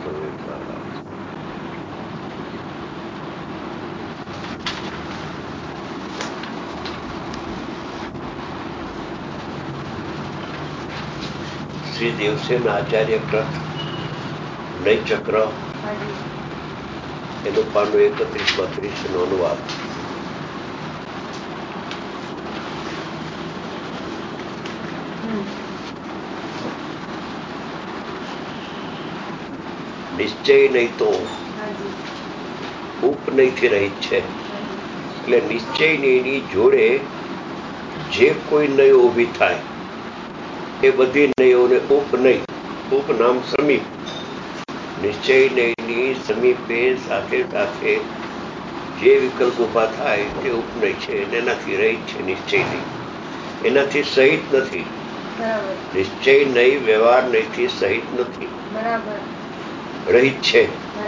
શ્રી દેવસેન આચાર્ય ગ્રંથ નય ચક્ર એનું પાનું 31-32 નો અનુવાદ. નિશ્ચય નહીં તો ઉપનયથી રહિત છે. એટલે નિશ્ચયની જોડે જે કોઈ નયો ઊભી થાય એ બધી નયોને ઉપનય, ઉપનામ સમીપ. નિશ્ચય નયની સમીપે સાથે સાથે જે વિકલ્પ ઉભા થાય તે ઉપનય છે, એનાથી રહિત છે. નિશ્ચય નહીં એનાથી સહિત નથી. નિશ્ચય નહીં વ્યવહાર નહીંથી સહિત નથી, રહિત છે.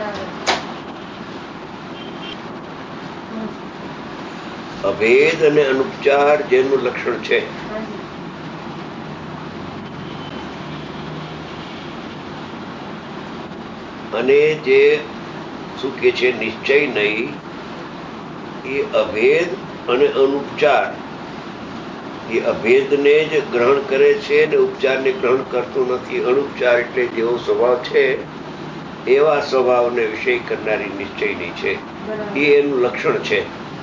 અભેદ અને અનુપચાર જેનું લક્ષણ છે. અને જે શું કે છે નિશ્ચય નહીં એ અભેદ અને અનુપચાર, એ અભેદને જ ગ્રહણ કરે છે ને ઉપચારને ગ્રહણ કરતું નથી. અનુપચાર એટલે જેવો સ્વભાવ છે એવા સ્વભાવને વિષય કરનારી નિશ્ચયની છે, એ એનું લક્ષણ છે.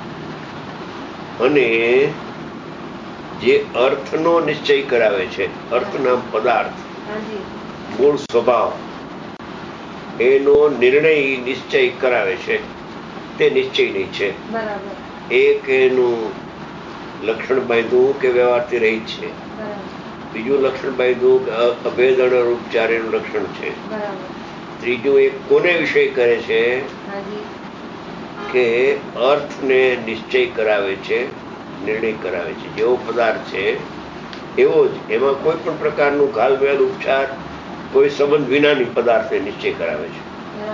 અને જે અર્થનો નિશ્ચય કરાવે છે, અર્થ નામ પદાર્થ, મૂળ સ્વભાવ, એનો નિર્ણય નિશ્ચય કરાવે છે તે નિશ્ચય નહીં છે. એક એનું લક્ષણ બાંધ્યું કે વ્યવહારથી રહિત છે, બીજું લક્ષણ બાંધ્યું કે અભેદ અને ઉપચાર એનું લક્ષણ છે, ત્રીજું એક કોને વિષય કરે છે કે અર્થને નિશ્ચય કરાવે છે, નિર્ણય કરાવે છે. જેવો પદાર્થ છે એવો જ, એમાં કોઈ પણ પ્રકારનું ઘાલમેલ ઉપચાર કોઈ સંબંધ વિનાની પદાર્થને નિશ્ચય કરાવે છે.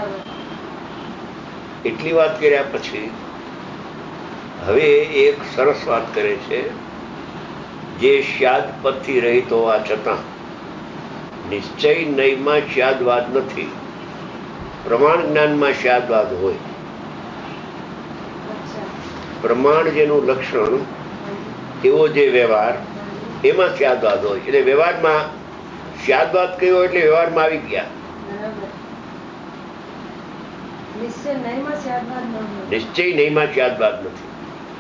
એટલી વાત કર્યા પછી હવે એક સરસ વાત કરે છે. જે શ્યાદ પદથી રહિત હોવા છતાં નિશ્ચય નયમાં શ્યાદવાદ નથી, પ્રમાણ જ્ઞાનમાં શ્યાદવાદ હોય. પ્રમાણ જેનું લક્ષણ એવો જે વ્યવહાર એમાં શ્યાદવાદ હોય. એટલે વ્યવહારમાં શ્યાદવાદ કયો એટલે વ્યવહારમાં આવી ગયા. નિશ્ચય નયમાં શ્યાદવાદ નથી.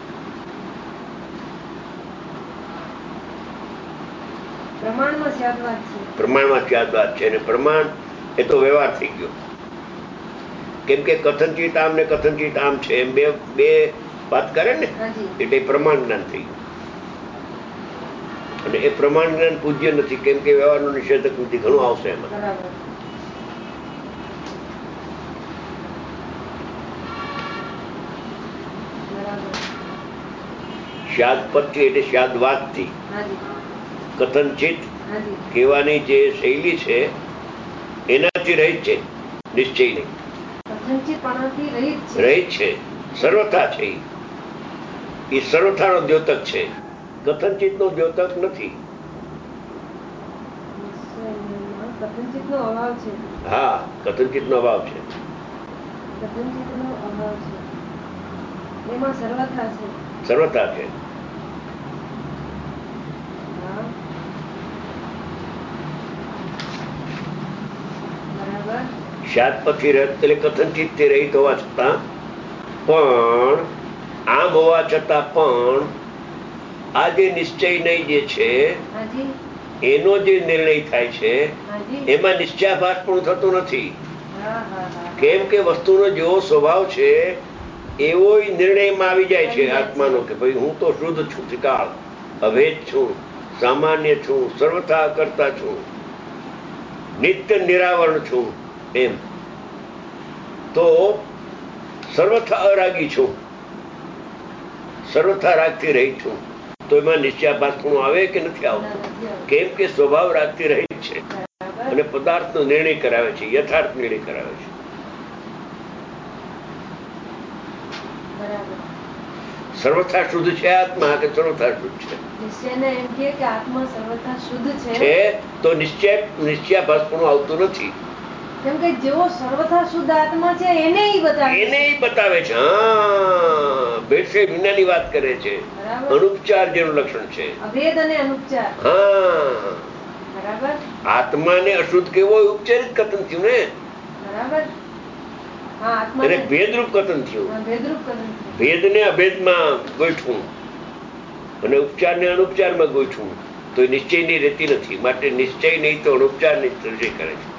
પ્રમાણમાં શ્યાદવાદ છે. અને પ્રમાણ એ તો વ્યવહાર થઈ ગયો. કેમ કે કથનચિત આમ ને કથનચિત આમ છે એમ બે વાત કરે ને, એટલે પ્રમાણ જ્ઞાન થઈ ગયું. અને એ પ્રમાણ જ્ઞાન પૂજ્ય નથી, કેમ કે વ્યવહારનું નિષેધક નથી. ઘણું આવશે એમાં. શ્યાદપદથી એટલે શ્યાદવાદથી, કથનચિત કહેવાની જે શૈલી છે એનાથી રહિત છે. નિશ્ચય નહીં રહિત છે, સર્વથા છે. એ સર્વથાનો દ્યોતક છે, કથનચિત નો દ્યોતક નથી. હા, કથનચિત નો અભાવ છે. સર્વથા છે. શ્યાદપદથી રહિત એટલે કથનચિતથી રહિત હોવા છતાં પણ, આમ હોવા છતાં પણ આ જે નિશ્ચય નહીં જે છે એનો જે નિર્ણય થાય છે એમાં નિશ્ચયાભાસ પણ થતું નથી. કેમ કે વસ્તુનો જેવો સ્વભાવ છે એવો નિર્ણયમાં આવી જાય છે આત્માનો કે ભાઈ હું તો શુદ્ધ છું, ત્રિકાળ અભેદ છું, સામાન્ય છું, સર્વથા કરતા છું, નિત્ય નિરાવરણ છું. એમ તો સર્વથા અરાગી છું, સર્વથા રાગથી રહિત છું. તો એમાં નિશ્ચયાભાસ પણ આવે કે નથી આવતો? કેમ કે સ્વભાવ રાગથી રહિત છે અને પદાર્થનો નિર્ણય કરાવે છે, યથાર્થ નિર્ણય કરાવે છે. સર્વથા શુદ્ધ છે આત્મા કે સર્વથા શુદ્ધ છે? તો નિશ્ચયાભાસ પણ આવતું નથી. કેમ કે જેવો સર્વથા શુદ્ધ આત્મા છે એને બતાવે છે. હા, બેટસે વિનાની વાત કરે છે. અનુપચાર જેનું લક્ષણ છે. અભેદ અને અનુપચાર. હા, બરાબર. આત્માને અશુદ્ધ કેવો ઉપચારિત કથન થયું ને. બરાબર. અને ભેદરૂપ કથન થયું. ભેદને અભેદમાં ગોઠવું અને ઉપચારને અનુપચારમાં ગોઠવું તો નિશ્ચયની રહેતી નથી. માટે નિશ્ચય નહીં તો અનુપચારની નિશ્ચય કરે છે.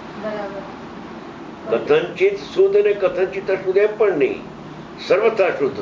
કથનચિત શુદ્ધ અને કથનચિત અશુદ્ધ એમ પણ નહીં, સર્વથા શુદ્ધ.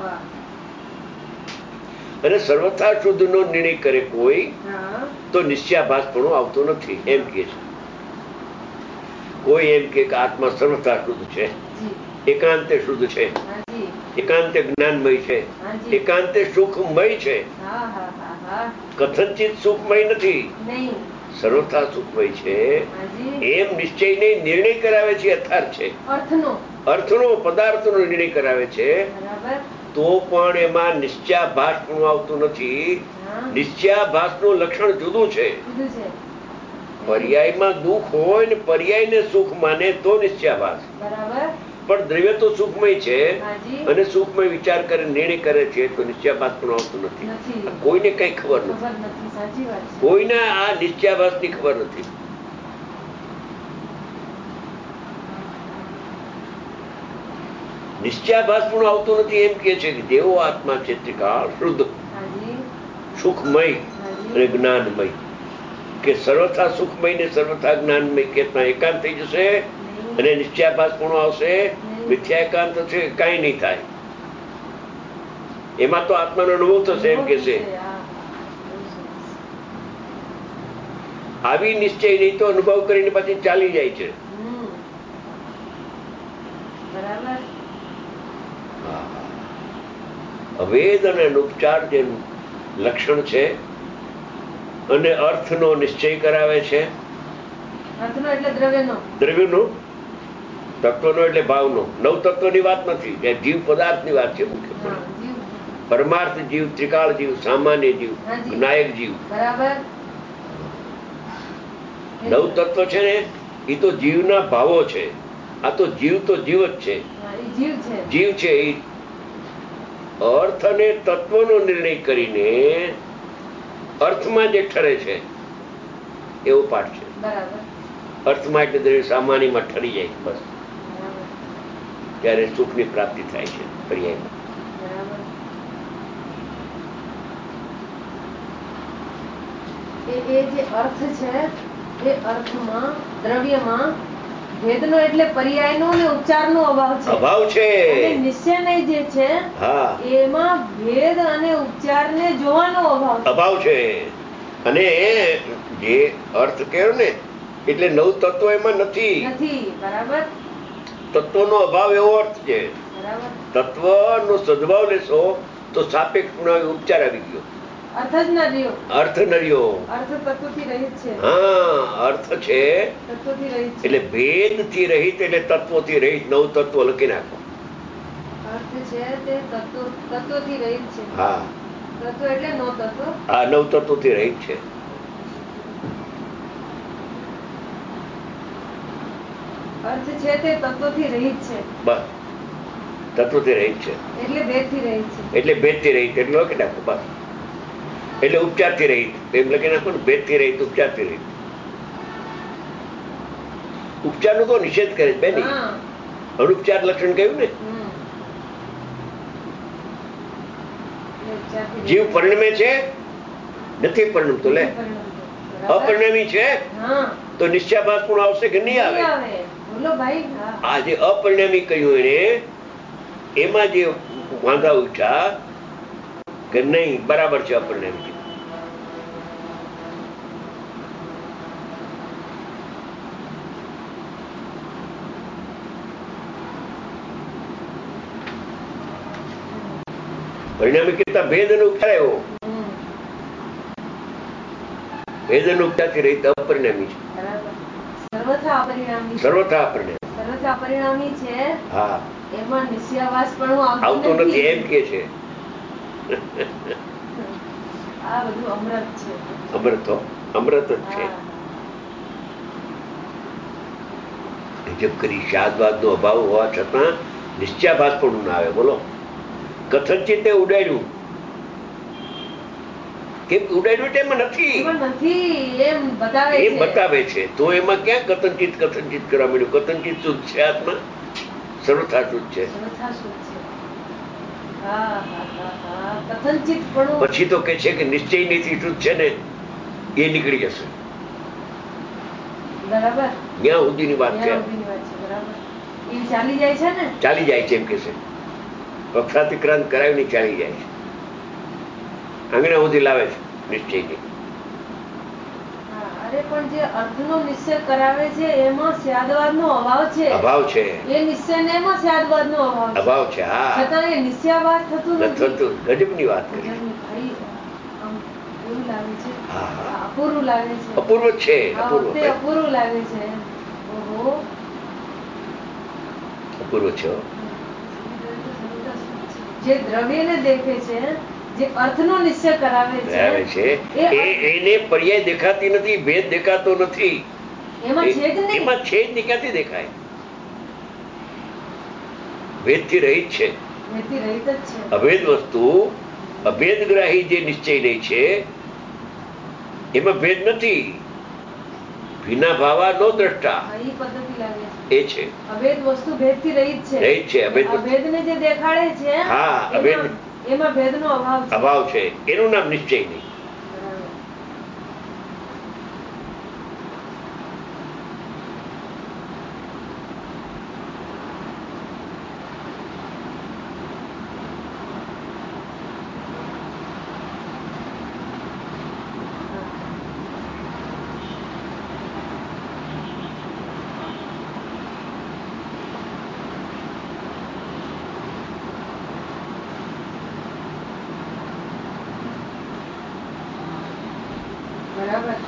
અને સર્વથા શુદ્ધ નો નિર્ણય કરે કોઈ તો નિશ્ચયાભાસ પણ આવતો નથી એમ કે છે. કોઈ એમ કે આત્મા સર્વથા શુદ્ધ છે, એકાંતે શુદ્ધ છે, એકાંતે જ્ઞાનમય છે, એકાંતે સુખમય છે. કથનચિત સુખમય નથી, સર્વથા સુખમય છે એમ નિશ્ચયને નિર્ણય કરાવે છે. યથાર્થ છે, અર્થનો પદાર્થનો નિર્ણય કરાવે છે. તો પણ એમાં નિશ્ચયાભાસ પણ આવતું નથી. નિશ્ચયાભાસનું લક્ષણ જુદું છે. પર્યાયમાં દુઃખ હોય ને પર્યાયને સુખ માને તો નિશ્ચયાભાસ. પણ દ્રવ્ય તો સુખમય છે અને સુખમય વિચાર કરે નિર્ણય કરે છે તો નિશ્ચયાભાસ પણ આવતું નથી. કોઈને કઈ ખબર નથી, કોઈને આ નિશ્ચયાભાસ ની ખબર નથી. નિશ્ચયાભાસ પણ આવતો નથી એમ કે છે કે જેવો આત્મા છે ત્રિકાળ શુદ્ધ, સુખમય અને જ્ઞાનમય, કે સર્વથા સુખમય ને સર્વથા જ્ઞાનમય કે એકાંત થઈ જશે અને નિશ્ચયાભાસ પણ આવશે. મિથ્યા એકાંત છે કઈ નહીં થાય, એમાં તો આત્માનો અનુભવ થશે એમ કે છે. આવી નિશ્ચય નહીં તો અનુભવ કરીને પછી ચાલી જાય છે. અવેદ અને અનુપચાર જે લક્ષણ છે અને અર્થનો નિશ્ચય કરાવે છે. દ્રવ્યનો, તત્વનો એટલે ભાવનો. નવ તત્વની વાત નથી, જીવ પદાર્થની વાત છે. મુખ્ય પરમાર્થ જીવ, ત્રિકાળ જીવ, સામાન્ય જીવ, નાયક જીવ. નવ તત્વ છે ને એ તો જીવના ભાવો છે. આ તો જીવ જ છે. જીવ છે એ અર્થ અને તત્વનો નિર્ણય કરીને અર્થમાં જે ઠરે છે એવો પાઠ છે. અર્થમાં એટલે દ્રવ્ય સામાન્યમાં ઠરી જાય છે બસ, ત્યારે સુખની પ્રાપ્તિ થાય છે પર્યાયમાં. એ જે અર્થ છે એ અર્થમાં દ્રવ્યમાં ભેદનો એટલે પર્યાયનો અને ઉપચારનો અભાવ છે. અને નિશ્ચય જે છે એમાં ભેદ અને ઉપચારને જોવાનો અભાવ છે. અને જે અર્થ કહેવાય ને એટલે નવ તત્વ એમાં નથી. બરાબર. તત્વનો અભાવ એવો અર્થ છે. તત્વનો સદભાવ લેશો તો સાપેક્ષ ઉપચાર આવી ગયો. અર્થ જ ન રહ્યો. અર્થ ન રહ્યો. અર્થ તત્વથી રહિત છે. હા, અર્થ છે તત્વથી રહિત છે. એટલે ભેદથી રહિત એટલે તત્વથી રહિત. નવ તત્વ લખી નાખો. અર્થ છે તે તત્વથી રહિત છે. હા, તત્વ એટલે નવ તત્વ. હા, નવ તત્વથી રહિત છે. અર્થ છે તે તત્વથી રહિત છે. બસ, તત્વથી રહિત છે એટલે ભેદથી રહિત છે. એટલે ભેદથી રહિત એટલે લખી નાખો બસ. એટલે ઉપચારથી રહિત એમ લખી નાખો ને. ભેદથી રહિત, ઉપચારથી રહિત. ઉપચારનો તો નિષેધ કરે છે બેન. અનુપચાર લક્ષણ કહ્યું ને. જીવ પરિણમે છે, નથી પરિણમતો. લે, અપરિણમી છે તો નિશ્ચયાભાસ પણ આવશે કે નહીં આવે? આ જે અપરિણમી કહ્યું એને એમાં જે વાંધા ઉઠ્યા કે નહીં બરાબર છે અપરિણમી. પરિણામે કેટલા ભેદ અને ઉપચાર આવ્યો. ભેદ અને ઉપચારથી રહિત અપરિણામી છે. સર્વથા અપરિણામી છે. હા, એમાં નિશ્ચયાભાસ પણ આવતો નથી એમ કે છે. આ બધું અમૃત છે. અમૃત જ છે. જપ કરી. શાદવાદનો અભાવ હોવા છતાં નિશ્ચયાભાસ પણ ના આવે. બોલો, કથનચિત ઉડાડ્યું, કેમ ઉડાડ્યું તેમાં નથી એમ બતાવે છે. તો એમાં ક્યાં કથનચિત કરવા મળ્યું? કથનચિત શુદ્ધ છે, આત્મા સર્વથા શુદ્ધ છે. પછી તો કે છે કે નિશ્ચય નથી શુદ્ધ છે ને એ નીકળી જશે. બરાબર, ત્યાં સુધીની વાત છે. ચાલી જાય છે ને, ચાલી જાય છે એમ કે છે. પક્ષાતિક્રાંત કરાવીને ચાલી જાય છે, આંગણા સુધી લાવે છે નિશ્ચયની. અરે પણ જે અર્થનો નિશ્ચય કરાવે છે એમાં સ્યાદવાદનો અભાવ છે. એ નિશ્ચય ને એમાં સ્યાદવાદનો અભાવ છે. હા, છતાં એ નિશ્ચયાભાસ થતું નથી. ગજબની વાત કરી. એવું લાગે છે, અપૂર્વ લાગે છે. અપૂર્વ છે, અપૂર્વ લાગે છે. ઓહો, અપૂર્વ છે. જે દ્રવ્યને દેખે છે, જે અર્થનો નિશ્ચય કરાવે છે, એને પર્યાય દેખાતી નથી, ભેદ દેખાતો નથી. એમાં છે જ નહીં, ક્યાંથી દેખાય? ભેદથી રહિત છે. અભેદ વસ્તુ, અભેદગ્રાહી જે નિશ્ચય નહીં છે એમાં ભેદ નથી. વિના ભાવા નો દ્રષ્ટા, એ છે. અભેદ વસ્તુ ભેદથી રહિત છે. અભેદને જે દેખાડે છે, હા, એમાં ભેદનો અભાવ છે. એનું નામ નિશ્ચય નહીં. બરાબર.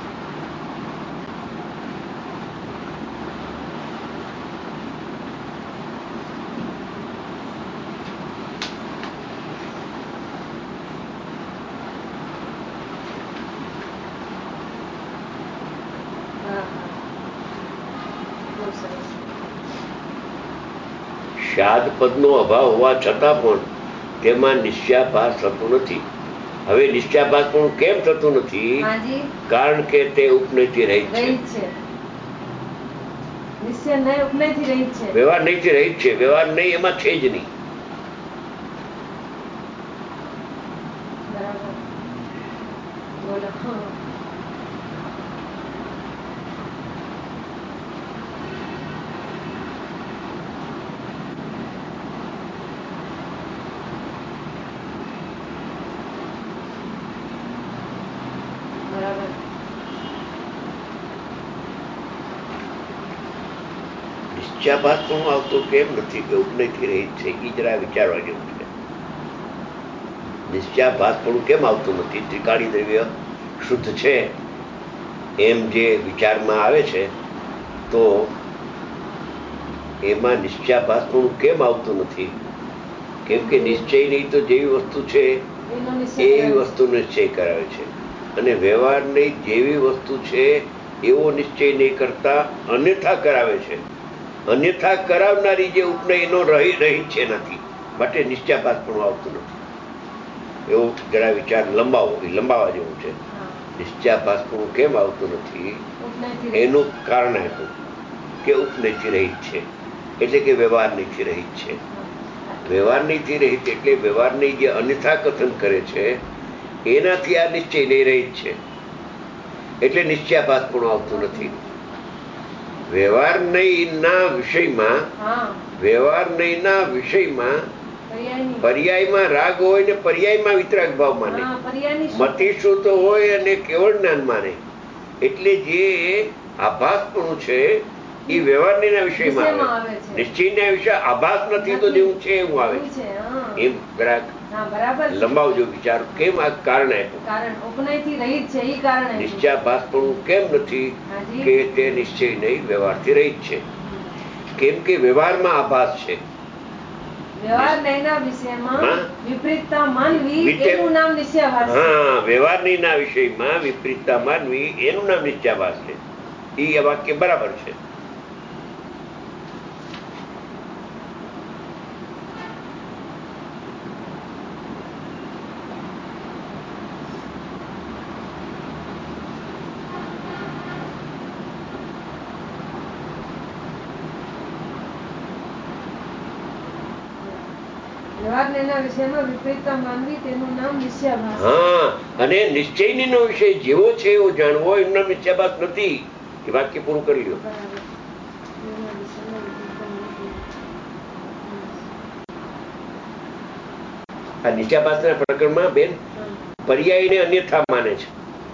શાદપદનો અભાવ હોવા છતાં પણ તેમાં નિશ્ચયાભાસ થતો નથી. હવે નિશ્ચયાભાસ પણ કેમ થતું નથી? કારણ કે તે ઉપનયથી રહિત છે. વ્યવહાર નહીંથી રહિત છે. વ્યવહાર નહીં એમાં છે જ નહીં. નિશ્ચયાભાસ પણ આવતો કેમ નથી? કે ઉપનયથી રહિત છે. એ જરા વિચારવા જેવું છે. નિશ્ચયાભાસ પણ કેમ આવતું નથી? ત્રિકાળી દ્રવ્ય શુદ્ધ છે એમ જે વિચારમાં આવે છે, તો એમાં નિશ્ચયાભાસ પણ કેમ આવતું નથી? કેમ કે નિશ્ચય નહીં તો જેવી વસ્તુ છે એવી વસ્તુ નિશ્ચય કરાવે છે. અને વ્યવહાર નહીં જેવી વસ્તુ છે એવો નિશ્ચય નહીં કરતા અન્યથા કરાવે છે. અન્યથા કરાવનારી જે ઉપનયનો રહિત છે નથી, માટે નિશ્ચયાભાસ પણ આવતું નથી. એવો જરા વિચાર લંબાવવા જેવું છે. નિશ્ચયાભાસ પણ કેમ આવતું નથી? એનું કારણ હતું કે ઉપનયથી રહિત છે, એટલે કે વ્યવહારનીથી રહિત છે. વ્યવહારનીથી રહિત એટલે વ્યવહારની જે અન્યથા કથન કરે છે એનાથી આ નિશ્ચય નહીં રહિત છે, એટલે નિશ્ચયાભાસ પણ આવતું નથી. વ્યવહાર નહીંના વિષયમાં પર્યાયમાં રાગ હોય ને પર્યાયમાં વિતરાગ ભાવ માને, મતિશુદ્ધ હોય અને કેવળ જ્ઞાન માને. એટલે જે આભાસપણું છે એ વ્યવહારના વિષયમાં આવે, નિશ્ચયના વિષય આભાસ નથી તો જેવું છે એવું આવે. એમ જરાક લંબાવજો વિચાર. કેમ આ કારણ આપ્યું? નિશ્ચયાભાસપણું કેમ નથી? કે તે નિશ્ચય નહીં, વ્યવહારથી રહિત છે. કેમ કે વ્યવહારમાં આભાસ છે. વ્યવહારની ના વિષયમાં વિપરીતતા માનવી એનું નામ નિશ્ચયાભાસ છે. એ વાક્ય બરાબર છે. વ્યવહારને એના વિષયમાં વિપરીતતા માનવી તેનું નામ નિશ્ચયાભાસ. હા, અને નિશ્ચયનો વિષય જેવો છે એવો જાણવો એનું નામ નિશ્ચયાભાસ નથી. એ વાક્ય પૂરું કરી લ્યો. આ નિશ્ચયાભાસના પ્રકરણમાં બેન પર્યાયને અન્યથા માને છે.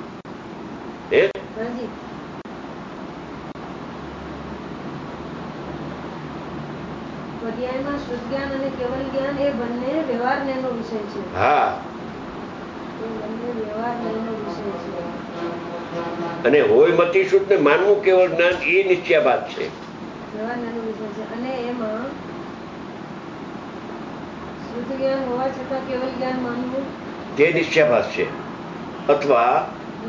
પર્યાયમાં શુદ્ધ જ્ઞાન અને કેવલ જ્ઞાન એ બંને વ્યવહાર નેનો વિષય છે. હા, એ બંને વ્યવહાર નેનો વિષય છે. અને હોય મતિ શુદ્ધ ને માનવું કેવળ જ્ઞાન એ નિશ્ચયાભાસ છે. વ્યવહાર નેનો વિષય છે અને એમાં શુદ્ધ જ્ઞાન હોવા છતાં કેવલ જ્ઞાન માનવું તે નિશ્ચયાભાસ છે. અથવા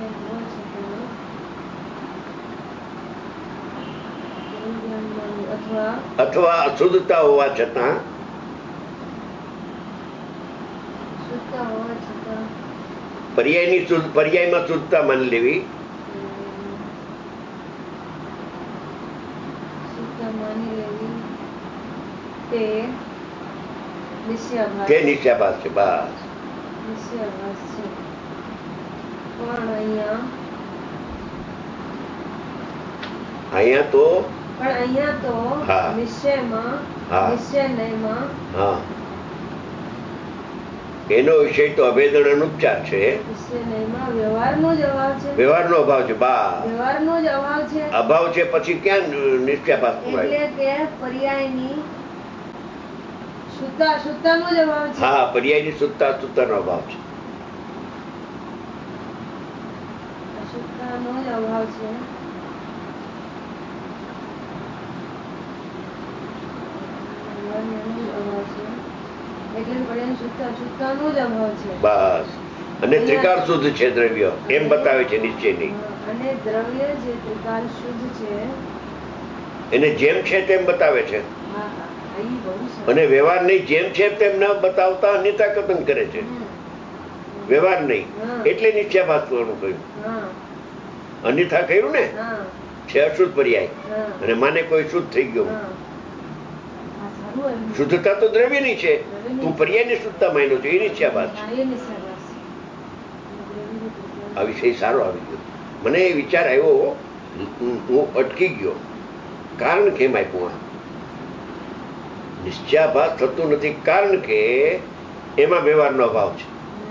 અથવા અશુદ્ધતા હોવા છતાં પર્યાયમાં શુદ્ધતા માની લેવી તે નિશ્ચયાભાસ છે. બસ નિશ્ચયાભાસ છે. પણ અહીંયા તો નિશ્ચયમાં નિશ્ચયમાં એનો વિષય તો અભેદન અનુપચાર છે. વ્યવહારનો જ અભાવ છે. વ્યવહારનો અભાવ છે. વ્યવહારનો જ અભાવ છે. અભાવ છે પછી ક્યાં નિશ્ચયાભાસ? એટલે કે પર્યાયની શુદ્ધતાનો જ અભાવ છે. હા, પર્યાયની શુદ્ધતાનો અભાવ છે. શુદ્ધતાનો જ અભાવ છે. બસ, અને ત્રિકાળ શુદ્ધ છે દ્રવ્ય એમ બતાવે છે નિશ્ચયની. અને દ્રવ્ય જે ત્રિકાળ શુદ્ધ છે એને જેમ છે તેમ બતાવે છે. અને વ્યવહાર નહીં જેમ છે તેમ ન બતાવતા અન્યથા કથન કરે છે. વ્યવહાર નહીં એટલે નિશ્ચયાભાસ કરવાનું કહ્યું. અન્યથા કહ્યું ને છે અશુદ્ધ પર્યાય અને માને કોઈ શુદ્ધ થઈ ગયો. શુદ્ધતા તો દ્રવ્યની છે, તું પર્યાયની શુદ્ધતા માન્યો છે એ નિશ્ચયાભાસ છે. આ વિષય સારો આવી ગયો. મને એ વિચાર આવ્યો, હું અટકી ગયો. કારણ કેમ આપ્યું? નિશ્ચયાભાસ થતું નથી કારણ કે એમાં વ્યવહારનો અભાવ છે.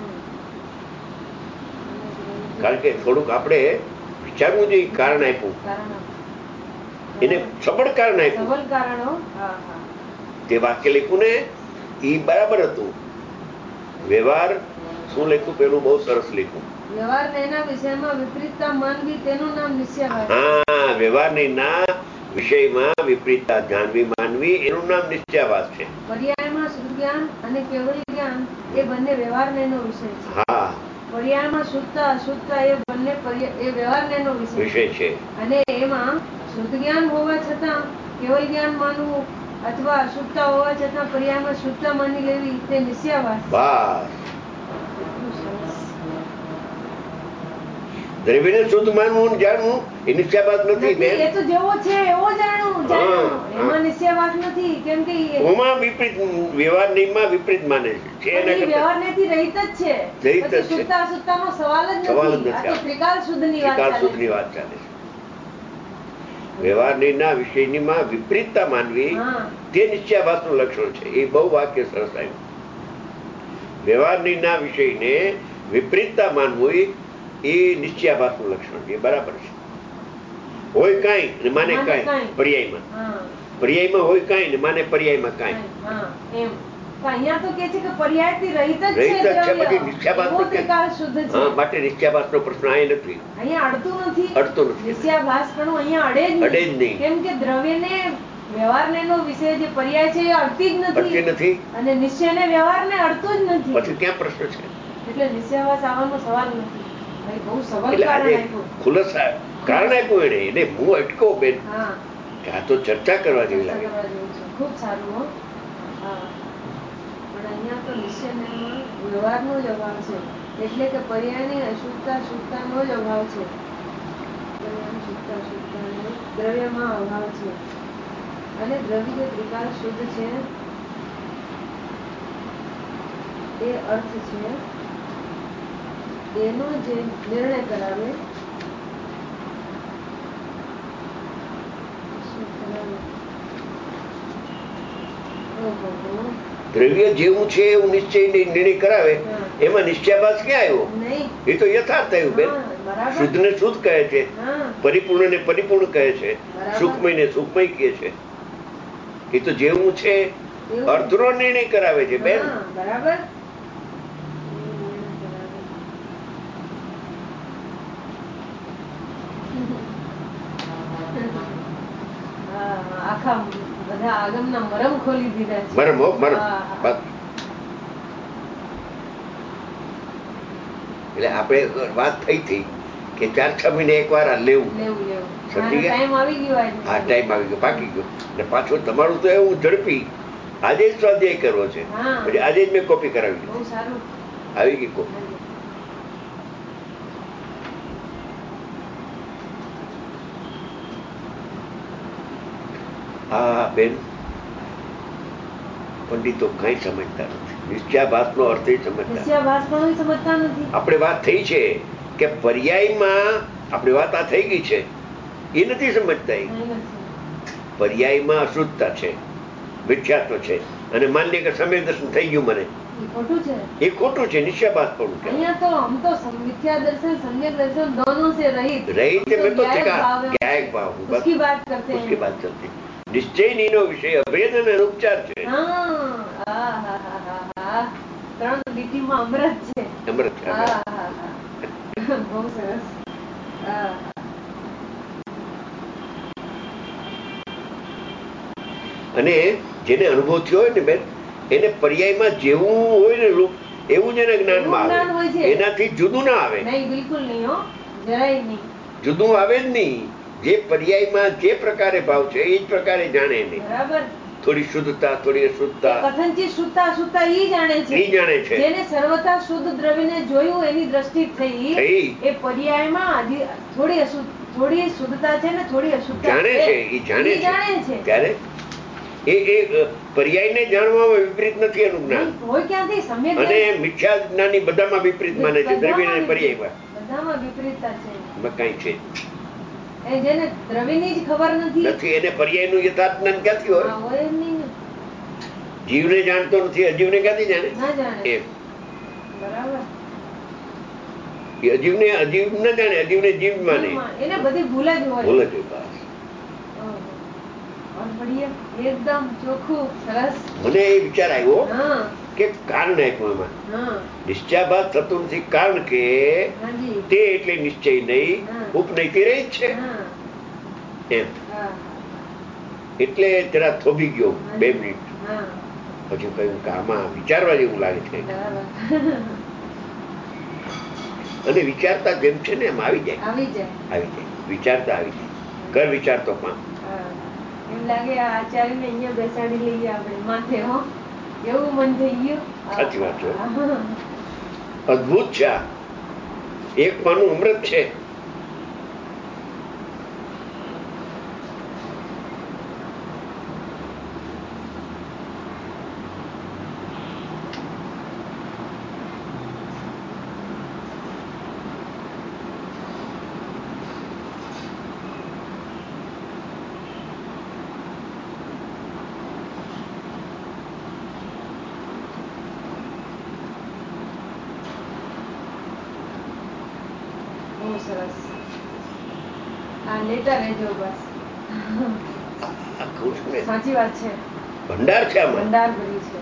કારણ કે થોડુંક આપણે વિચારવું જોઈએ. કારણ આપ્યું એને સબળ કારણ આપ્યું. તે વાક્ય લખ્યું ને એ બરાબર હતું. વ્યવહાર શું લખ્યું પેલું બહુ સરસ લખ્યું. વ્યવહારના વિષયમાં વિપરીતતા માનવી તેનું નામ નિશ્ચયાભાસ. હા, વ્યવહારના વિષયમાં વિપરીતતા જાણવી માનવી એનું નામ નિશ્ચયાભાસ છે. પર્યાયમાં શુદ્ધ જ્ઞાન અને કેવલ જ્ઞાન એ બંને વ્યવહારનો વિષય છે. હા, પર્યાયમાં શુદ્ધતા અશુદ્ધતા એ બંને એ વ્યવહારનો વિષય છે. અને એમાં શુદ્ધ જ્ઞાન હોવા છતાં કેવલ જ્ઞાન માનવું અથવા અશુદ્ધતા હોવા છતાં પર્યાયમાં શુદ્ધતા માની લેવી તે નિશ્ચયાભાસ. દ્રવ્યને શુદ્ધ માનવું જાણવું એ નિશ્ચયાભાસ નથી. એ તો જેવો છે એવો જાણવું એમાં નિશ્ચયાભાસ નથી. કેમ કે ઓમાં વિપરીત વ્યવહાર નિયમમાં વિપરીત માને છે. વ્યવહાર નથી રહિત જ છે. શુદ્ધતા અશુદ્ધતાનો સવાલ જ નથી. આ તો ત્રિકાળ શુદ્ધની વાત ચાલે છે. વ્યવહારના વિષયમાં વિપરીતતા માનવી તે નિશ્ચયાભાસનું લક્ષણ છે. એ બહુ વાક્ય સરસ આવ્યું. વ્યવહારના વિષયને વિપરીતતા માનવું એ નિશ્ચયાભાસનું લક્ષણ છે. એ બરાબર છે. હોય કાંઈ ને માને કાંઈ. પર્યાયમાં હોય કાંઈ ને માને પર્યાયમાં કાંઈ. અહીંયા તો કે છે કે પર્યાયથી રહિત જ છે. પછી નિશ્ચયાભાસ માટે નિશ્ચયાભાસનો પ્રશ્ન અહીં નથી. અહીંયા અડતું નથી. નિશ્ચયાભાસ પણ અહીંયા અડે જ નહીં. કેમ કે દ્રવ્યને વ્યવહારનો વિષય જે પર્યાય છે એ અડતી જ નથી. અને નિશ્ચયને વ્યવહારને અડતું જ નથી. પછી ક્યાં પ્રશ્ન છે? એટલે નિશ્ચયાભાસ આવવાનો સવાલ નથી. ભાઈ બહુ સવાલ ખુલાસા કારણ આપ્યું એને હું અટકો બેન. આ તો ચર્ચા કરવા જેવી લાગે. ખૂબ સારું. પણ અહીંયા તો નિશ્ચયમાં વ્યવહારનો જ અભાવ છે. એટલે કે પર્યાયની અશુદ્ધતા શુદ્ધતાનો જ અભાવ છે. દ્રવ્યમાં અભાવ છે. અને દ્રવ્ય ત્રિકાળ શુદ્ધ છે એ અર્થ છે એનો જે નિર્ણય કરાવે દ્રવ્ય જેવું છે એવું નિશ્ચય નિર્ણય કરાવે એમાં નિશ્ચયાભાસ ક્યાં આવ્યો? એ તો યથાર્થ થયું બેન. શુદ્ધ ને શુદ્ધ કહે છે, પરિપૂર્ણ ને પરિપૂર્ણ કહે છે, સુખમય ને સુખમય કહે છે. એ તો જેવું છે અર્થનો નિર્ણય કરાવે છે બેન. બરાબર. આખા બધા આગમના મરમ ખોલી દીધા છે. મરમ એટલે આપણે વાત થઈ હતી કે 4-6 મહિને એકવાર આ લેવું. ટાઈમ આવી ગયો. હા, ટાઈમ આવી ગયો, પાકી ગયો. અને પાછું તમારું તો એવું ઝડપી, આજે જ સ્વાધ્યાય કરવો છે, પછી આજે જ મેં કોપી કરાવી. બહુ સારું. આવી ગઈ કોપી. હા બેન, પંડિતો કઈ સમજતા નથી. નિશ્ચયાભાસનો અર્થ સમજતા નથી. આપણે વાત થઈ છે કે પર્યાયમાં આપણી વાત આ થઈ ગઈ છે, એ નથી સમજતા. પર્યાયમાં અશુદ્ધતા છે, મિથ્યાત્વ છે, અને માન્ય કે સમ્યક દર્શન થઈ ગયું મને, એ ખોટું છે. નિશ્ચયાભાસ પણ અહીંયા તો હમ તો મિથ્યા દર્શન સમ્યક દર્શન दोनों से रहित में तो न्यायिक भाव उसकी बात करते हैं, उसकी बात चलती. નિશ્ચય નીનો વિષય અભેદ અને ઉપચાર છે. 3 લીટીમાં અમૃત છે. અમૃત છે. બહુ સરસ. અને જેને અનુભવ થયો હોય ને બેન, એને પર્યાયમાં જેવું હોય ને રૂપ એવું જ એને જ્ઞાનમાં આવે, એનાથી જુદું ના આવે. નહીં, બિલકુલ નહીં. હો, જરાય નહીં. જુદું આવે જ નહીં. જે પર્યાયમાં જે પ્રકારે ભાવ છે એ જ પ્રકારે જાણે નહીં. બરાબર. થોડી શુદ્ધતા, થોડી અશુદ્ધતા, કથનથી શુદ્ધતા અશુદ્ધતા ઈ જાણે છે. જેને સર્વથા શુદ્ધ દ્રવ્યને જોયું એની દ્રષ્ટિ થઈ, એ પર્યાયમાં થોડી અશુદ્ધ, થોડી શુદ્ધતા છે ને થોડી અશુદ્ધતા જાણે છે. એ જાણે છે ત્યારે એ પર્યાયને જાણવામાં વિપરીત નથી એનું જ્ઞાન. હોય ક્યાંથી સમ્યક અને મિથ્યા જ્ઞાની બધામાં વિપરીત માને છે. દ્રવ્ય અને પર્યાયમાં બધામાં વિપરીતતા છે. કઈ છે જેને દ્રવ્યની જ ખબર નથી, એને પર્યાયનું યથાર્થ જ્ઞાન ક્યાંથી હોય? જીવને જાણતો નથી, અજીવને ક્યાંથી જાણે? એમ બરાબર. અજીવને અજીવ ન જાણે, અજીવને જીવ માને. એને બધી ભૂલ જ હોય. ભૂલ જ હોય. એકદમ ચોખ્ખું, સરસ. મને એ વિચાર આવ્યો કે કારણ આપ્યું એમાં. નિશ્ચયાભાસ થતું નથી કારણ કે તે એટલે નિશ્ચય નહીં, ઉપનયથી રહી જ છે એમ. એટલે જરા થોભી ગયો 2 મિનિટ. પછી કહ્યું કે આમાં વિચારવા જેવું લાગે છે. અને વિચારતા જેમ છે ને એમ આવી જાય. વિચારતા આવી જાય. ઘર વિચારતો પણ એમ લાગે આચાર્યને અહીંયા બેસાડી લઈએ આપણે માથે. હો, એવું મન થઈ ગયું. સાચી વાત છે. અદભુત છે. એક પાનું અમૃત છે. સરસ. લેતા રહેજો બસ. સાચી વાત છે. ભંડાર છે. ભંડાર ભરી છે.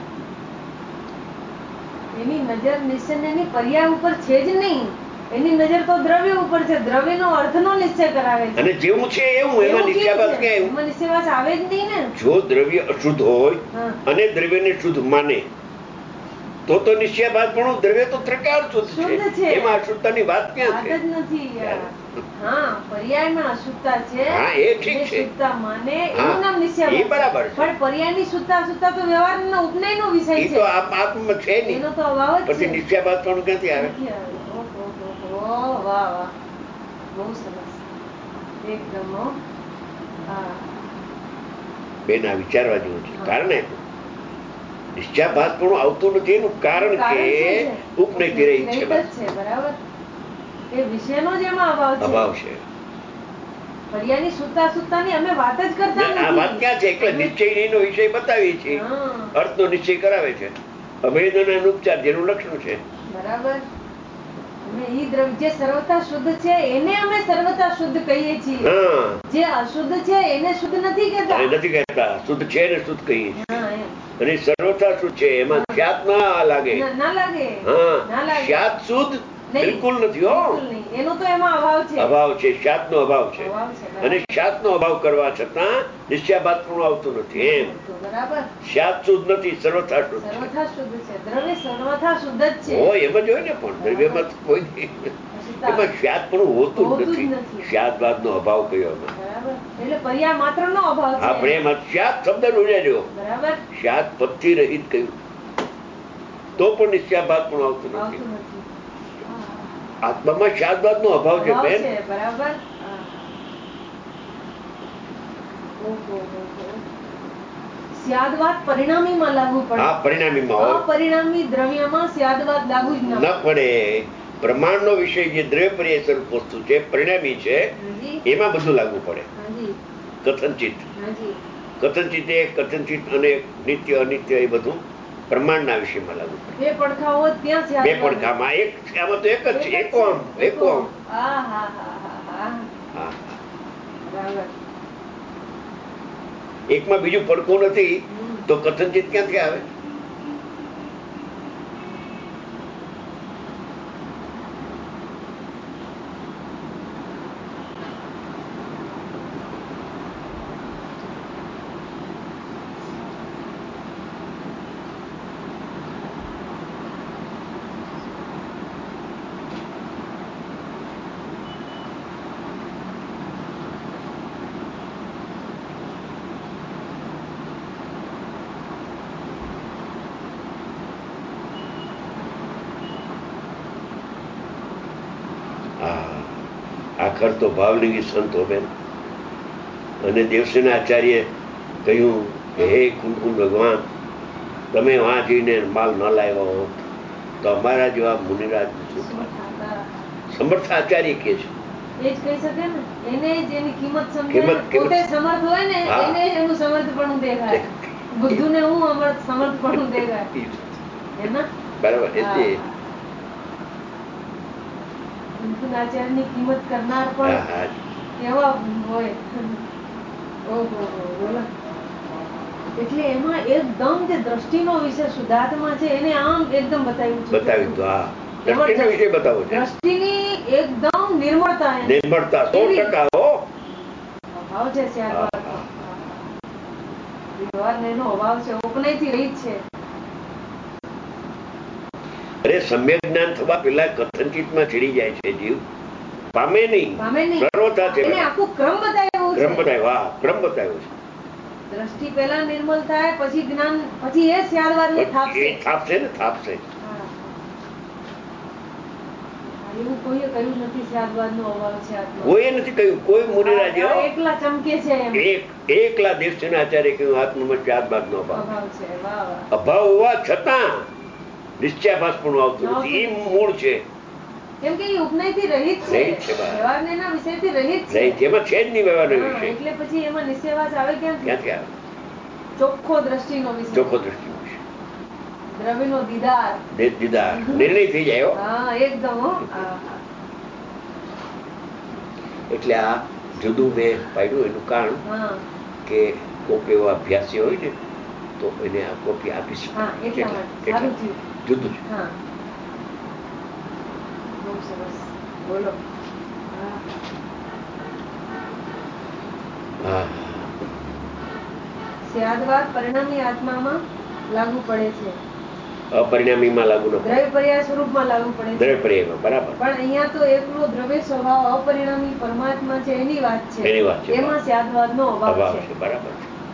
એની નજર નિશ્ચયની પર્યાય ઉપર છે જ નહીં. એની નજર તો દ્રવ્ય ઉપર છે. દ્રવ્યનો અર્થનો નિશ્ચય કરાવે છે. અને જેવું છે એવું એમાં નિશ્ચયાભાસ ક્યાં? એમાં નિશ્ચયાભાસ આવે જ નહીં ને. જો દ્રવ્ય અશુદ્ધ હોય અને દ્રવ્યને શુદ્ધ માને તો નિશ્ચયાભાસ પણ દ્રવ્ય તો ત્રકાર શુદ્ધ છે. એમાં અશુદ્ધતાની વાત ક્યાં છે? પર્યાયમાં અશુદ્ધતા છે. હા, એ ઠીક છે. શુદ્ધતા માને એનું નામ નિશ્ચયાભાસ. એ બરાબર છે. પણ પર્યાયની શુદ્ધતા અશુદ્ધતા તો વ્યવહારના ઉપનયનો વિષય છે. એ તો આત્મા છે નહીં. એનો તો અભાવ જ છે. પછી નિશ્ચયાભાસ પણ ક્યાંથી આવે? વાહ વાહ, બહુ સરસ. એકદમ. બેન, આ વિચારવા જેવું છે. કારણ નિશ્ચયાભાસપણું આવતું નથી એનું કારણ કે ઉપનયતિ રહિત છે. બરાબર, એ વિષયનો જ એમાં અભાવ છે. પર્યાયની સુતા સુતાની અમે વાત જ કરતા નથી. આ વાત ક્યાં છે? એટલે નિશ્ચયનો વિષય બતાવીએ છીએ, અર્થનો નિશ્ચય કરાવે છે. અભેદન અને ઉપચાર જેનું લક્ષણ છે. બરાબર. જે સર્વથા શુદ્ધ છે એને અમે સર્વથા શુદ્ધ કહીએ છીએ. જે અશુદ્ધ છે એને શુદ્ધ નથી કહેતા. શુદ્ધ છે ને શુદ્ધ કહીએ છીએ. અને સર્વથા શુદ્ધ છે એમાં સ્યાત ના લાગે. સ્યાત શુદ્ધ બિલકુલ નથી. એનો તો એમાં અભાવ છે. સ્યાતનો અભાવ છે. અને સ્યાતનો અભાવ કરવા છતાં નિશ્ચયાભાસપણું આવતું નથી. એમ સ્યાત શુદ્ધ નથી, સર્વથા શુદ્ધ છે. દ્રવ્ય સર્વથા શુદ્ધ જ છે. એમ જ હોય ને, પણ દ્રવ્યમાં કોઈ એમાં સ્યાતપણું હોતું નથી. સ્યાદભાસનો અભાવ કયો એટલે પર્યાય માત્રનો અભાવ છે. હા, પ્રેમ સ્યાત શબ્દ ઉડાડ્યો. સ્યાત પદથી રહિત કહ્યું તો પણ નિશ્ચયાભાસપણું આવતું નથી. આત્મામાં સ્યાદભાસનો અભાવ છે બેન. બરાબર. સ્યાદવાદ પરિણામીમાં લાગુ પડે. હા, પરિણામીમાં હોય. અપરિણામી દ્રવ્યમાં સ્યાદવાદ લાગુ જ ન પડે. પ્રમાણનો વિષય જે દ્રવ્ય પર્યાય સ્વરૂપ વસ્તુ છે, પરિણામી છે, એમાં બધું લાગુ પડે. કથનચિત અને નિત્ય અનિત્ય એ બધું પ્રમાણના વિષયમાં લાગુ પડે. બે પડખાઓ ત્યાં બે પડખામાં એક, આમાં તો એક જ છે. એકોમ. એકમાં બીજું પડખું નથી તો કથનચિત ક્યાંથી આવે? આખર તો ભાવલિંગી સંતો બેન. અને દેવસેના આચાર્ય કહ્યું કે હે કુમકુમ ભગવાન, તમે વાં જઈને માલ ન લાવ્યા હોત તો અમારા જેવા મુનિરાજ સમર્થ આચાર્ય કે છે. એ જ કહી શકે ને, એને જેની કિંમત સમજે, પોતે સમર્થ હોય ને એને એનું સમર્થપણું દેખાય. બુદ્ધુને હું સમર્થપણું દેખાય. બરાબર. એટલે આચાર્યની કિંમત કરનાર પણ કેવા હોય. એટલે એમાં એકદમ જે દ્રષ્ટિનો વિષય શુદ્ધાત્મા છે એને આમ એકદમ બતાવ્યું. દ્રષ્ટિની એકદમ નિર્મળતા 100% અભાવ છે. વ્યવહારનો એનો અભાવ છે. ઉપનયથી રહિત છે. અરે સમ્યક જ્ઞાન થવા પેલા કથનચિતમાં ચડી જાય છે જીવ. પામે નહીં. સર્વથા છે. આખું ક્રમ બતાવ્યો છે. ક્રમ બતાવ્યો છે. દ્રષ્ટિ પહેલા નિર્મલ થાય, પછી જ્ઞાન, પછી એ સ્યાદવાદને થાપશે. એવું કોઈએ કહ્યું નથી સ્યાદવાદનો અભાવ છે. કોઈએ નથી કહ્યું. કોઈ મુનિરાજ એકલા ચમકે છે. એકલા દેવસેના આચાર્ય કહ્યું આત્મામાં સ્યાદવાદનો અભાવ છે. અભાવ હોવા છતાં નિશ્ચયાભાસપણું આવતું નથી. એ મૂળ છે. કેમ કે એ ઉપનયથી રહિત છે. વ્યવહારના વિષયથી રહિત છે. એમાં છે જ નહીં વ્યવહારનો વિષય. એટલે પછી એમાં નિશ્ચયવાસ આવે ક્યાંથી આવે? ચોખ્ખો દ્રષ્ટિનો વિષય. દ્રવ્યનો દીદાર નિર્ણય થઈ જાય. એકદમ. એટલે આ જુદું મેં પાડ્યું એનું કારણ કે કોક એવો અભ્યાસી હોય ને તો એને આ કોપી આપી શકાય. જુદું છે. બોલો. સ્યાદવાદ પરિણામી આત્મામાં લાગુ પડે છે. અપરિણામીમાં લાગુ ન પડે. દ્રવ્ય પર્યાય સ્વરૂપમાં લાગુ પડે છે. દ્રવ્ય પર્યાયમાં બરાબર. પણ અહીંયા તો એકલો દ્રવ્ય સ્વભાવ અપરિણામી પરમાત્મા છે એની વાત છે. એમાં સ્યાદવાદનો અભાવ છે. બરાબર.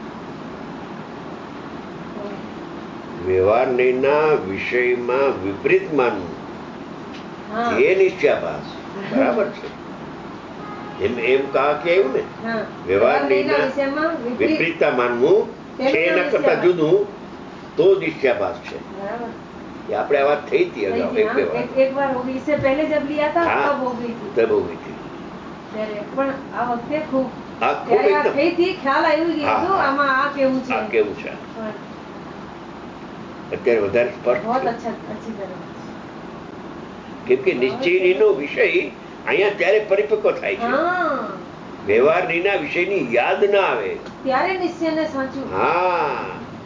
વ્યવહારના વિષયમાં વિપરીત માનવું એ નિશ્ચયાભાસ. બરાબર છે. એમ કહા કે આવ્યું ને, વ્યવહારના વિપરીતતા માનવું છે એના કરતા જુદું તો निश्चयाभास છે. ये આપણે આ વાત થઈ હતી અગાઉ एक बार हो गई. इससे पहले जब लिया था तब हो गई थी. तब हो गई थी. પણ આ વખતે ખૂબ ત્યારે આ થઈ હતી ખ્યાલ આવી ગયો હતો આમાં આ કેવું છે. આ કેવું છે અત્યારે વધારે સ્પષ્ટ बहुत अच्छा अच्छी तरह. કેમ કે નિશ્ચયનો વિષય અહીંયા ત્યારે પરિપક્વ થાય છે. વ્યવહારના વિષયની યાદ ના આવે ત્યારે નિશ્ચયને સાચું. હા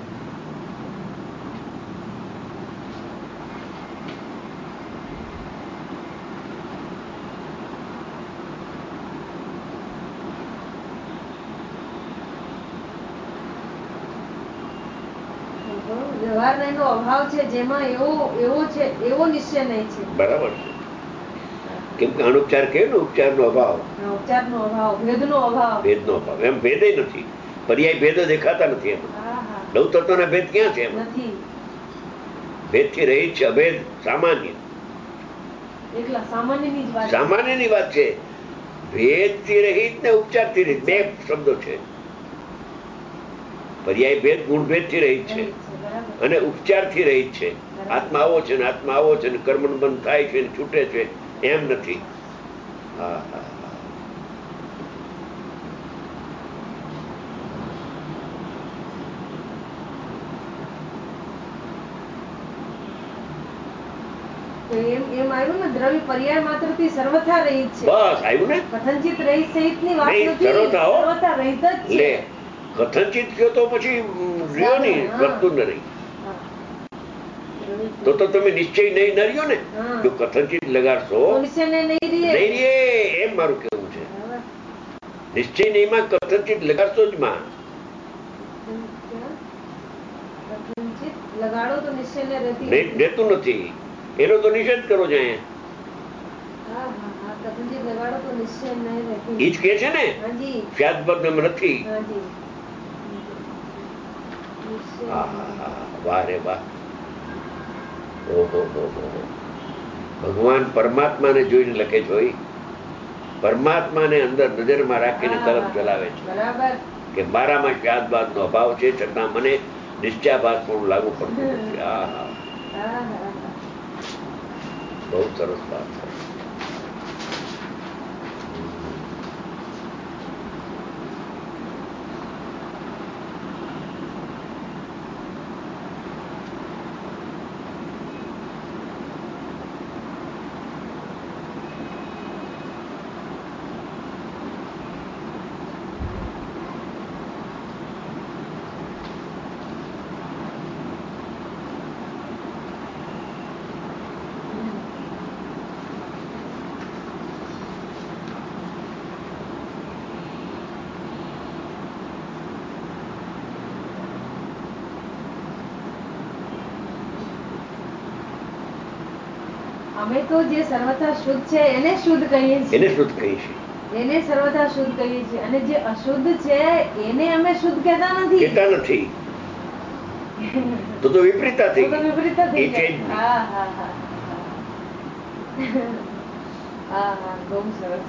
વ્યવહારનો એનો અભાવ છે જેમાં એવો છે એવો નિશ્ચય નહીં છે. બરાબર છે. કેમ કે અનુપચાર કે ને ઉપચારનો અભાવ, ઉપચારનો અભાવ, ભેદનો અભાવ, ભેદનો અભાવ. એમ ભેદે નથી, પર્યાય ભેદ દેખાતા નથી. એમ નવ તત્વના ભેદ ક્યાં છે? એમ નથી. ભેદથી રહિત છે, અભેદ સામાન્ય. એકલા સામાન્યની જ વાત, સામાન્યની વાત છે. ભેદથી રહિત ને ઉપચારથી રહિત બે શબ્દો છે. પર્યાય ભેદ ગુણ ભેદથી રહિત છે અને ઉપચારથી રહિત છે. આત્મા આવો છે ને આત્મા આવો છે ને કર્મનું બંધ થાય છે ને છૂટે છે એમ નથી. હા હા એમ આવ્યું ને દ્રવ્ય પર્યાય માત્ર થી સર્વથા રહિત છે. બસ આવ્યું ને. કથનચિત રહિત સહિત ની વાત નથી, સર્વથા રહિત જ છે. કથનચિત કયો તો પછી રહ્યો નહીં, વસ્તુ નહીં. તો તમે નિશ્ચય નહીં નર્યો ને. જો કથનચિત લગાડશો નહીં રે, એમ મારું કેવું છે. નિશ્ચય નહીં માં કથનચિત લગાડશો જ માં લગાડો તો નિશ્ચય રહેતું નથી. એનો તો નિષેધ કરો છે. લગાડો તો નિશ્ચય નહીં રહેતી. ઈ જ કે છે ને વ્યાજબદ્ધ નથી. વાહ રે વાહ. ઓહો ભગવાન પરમાત્માને જોઈને લખે છે. પરમાત્માને અંદર નજરમાં રાખીને કલમ ચલાવે છે કે મારામાં સ્વાદબાદનો અભાવ છે છતાં મને નિશ્ચયાભાસ પણ લાગુ પડતું નથી. બહુ સરસ વાત છે. અમે તો જે સર્વથા શુદ્ધ છે એને શુદ્ધ કહીએ છીએ. એને શુદ્ધ કહીએ છીએ. એને સર્વથા શુદ્ધ કહીએ છીએ અને જે અશુદ્ધ છે એને અમે શુદ્ધ કહેતા નથી. તો વિપરીતા થઈ ગઈ. હા હા હા હા હા બહુ સરસ.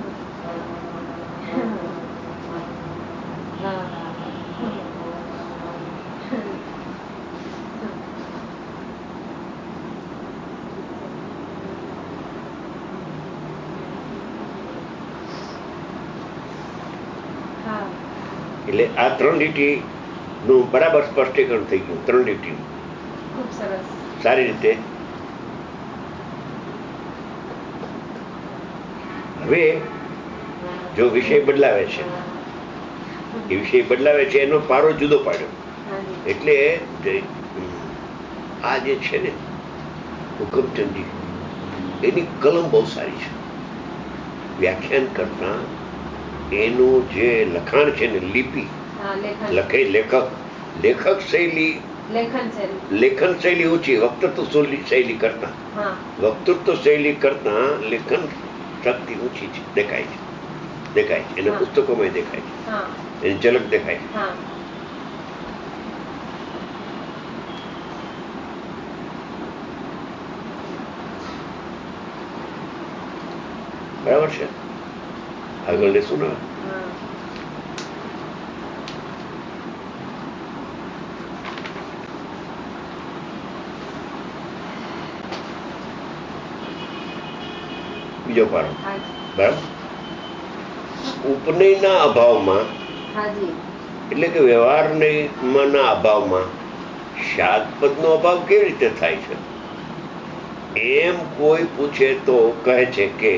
હા હા એટલે આ ત્રણ લીટી નું બરાબર સ્પષ્ટીકરણ થઈ ગયું. ત્રણ લીટી ખૂબ સરસ સારી રીતે. હવે જો વિષય બદલાવે છે, એ વિષય બદલાવે છે એનો પારો જુદો પાડ્યો. એટલે આ જે છે ને હુકમચંદજી એની કલમ બહુ સારી છે. વ્યાખ્યાન કરતા એનું જે લખાણ છે ને લિપિ લખે લેખક શૈલી, લેખન શૈલી ઓછી, વક્તૃત્વ શૈલી કરતા લેખન શક્તિ ઓછી છે. દેખાય છે એના પુસ્તકોમાં દેખાય છે, એની ઝલક દેખાય છે. બરાબર છે. આગળ લેશું ને. બીજો પાડો. બરાબર. ઉપનયના અભાવમાં એટલે કે વ્યવહારના અભાવમાં શાદપદનો અભાવ કેવી રીતે થાય છે એમ કોઈ પૂછે તો કહે છે કે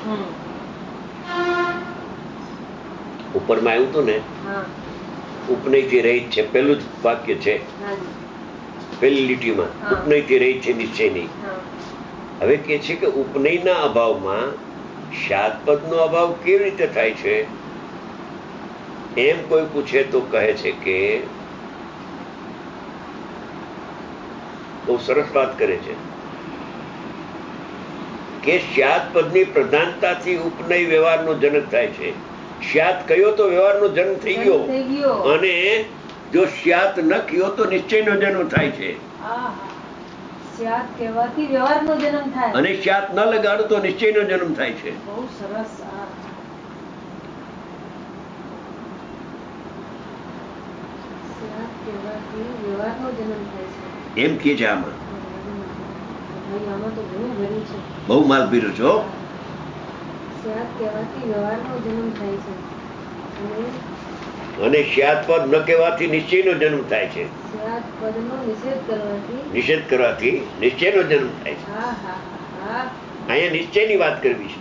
ઉપરમાં આવ્યું હતું ને ઉપનયથી રહિત છે, પેલું જ વાક્ય છે, પેલી લીટીમાં ઉપનયથી રહિત છે નિશ્ચય નહીં. હવે કે છે કે ઉપનયના અભાવમાં શાદપદનો અભાવ કેવી રીતે થાય છે એમ કોઈ પૂછે તો કહે છે બહુ સરસ વાત કરે છે કે શાદપદની પ્રધાનતાથી ઉપનય વ્યવહારનો જનક થાય છે. શાદ કયો તો વ્યવહારનો જન્મ થઈ ગયો, અને જો શાદ ન કયો તો નિશ્ચયનો જન્મ થાય છે. શાદ કહેવાથી વ્યવહારનો જન્મ થાય, અને શાદ ન લગાડો તો નિશ્ચયનો જન્મ થાય છે. બહુ સરસ. શાદ કહેવાથી વ્યવહારનો જન્મ થાય છે એમ કે છે. આમાં આમાં તો ઘણું ભર્યું છે, બહુ માલ ભર્યો છો. શાદ કહેવાથી વ્યવહારનો જન્મ થાય છે, અને શાદપદ ન કહેવાથી નિશ્ચયનો જન્મ થાય છે. શાદપદનો નિષેધ કરવાથી નિશ્ચયનો જન્મ થાય છે. અહીંયા નિશ્ચયની વાત કરવી છે.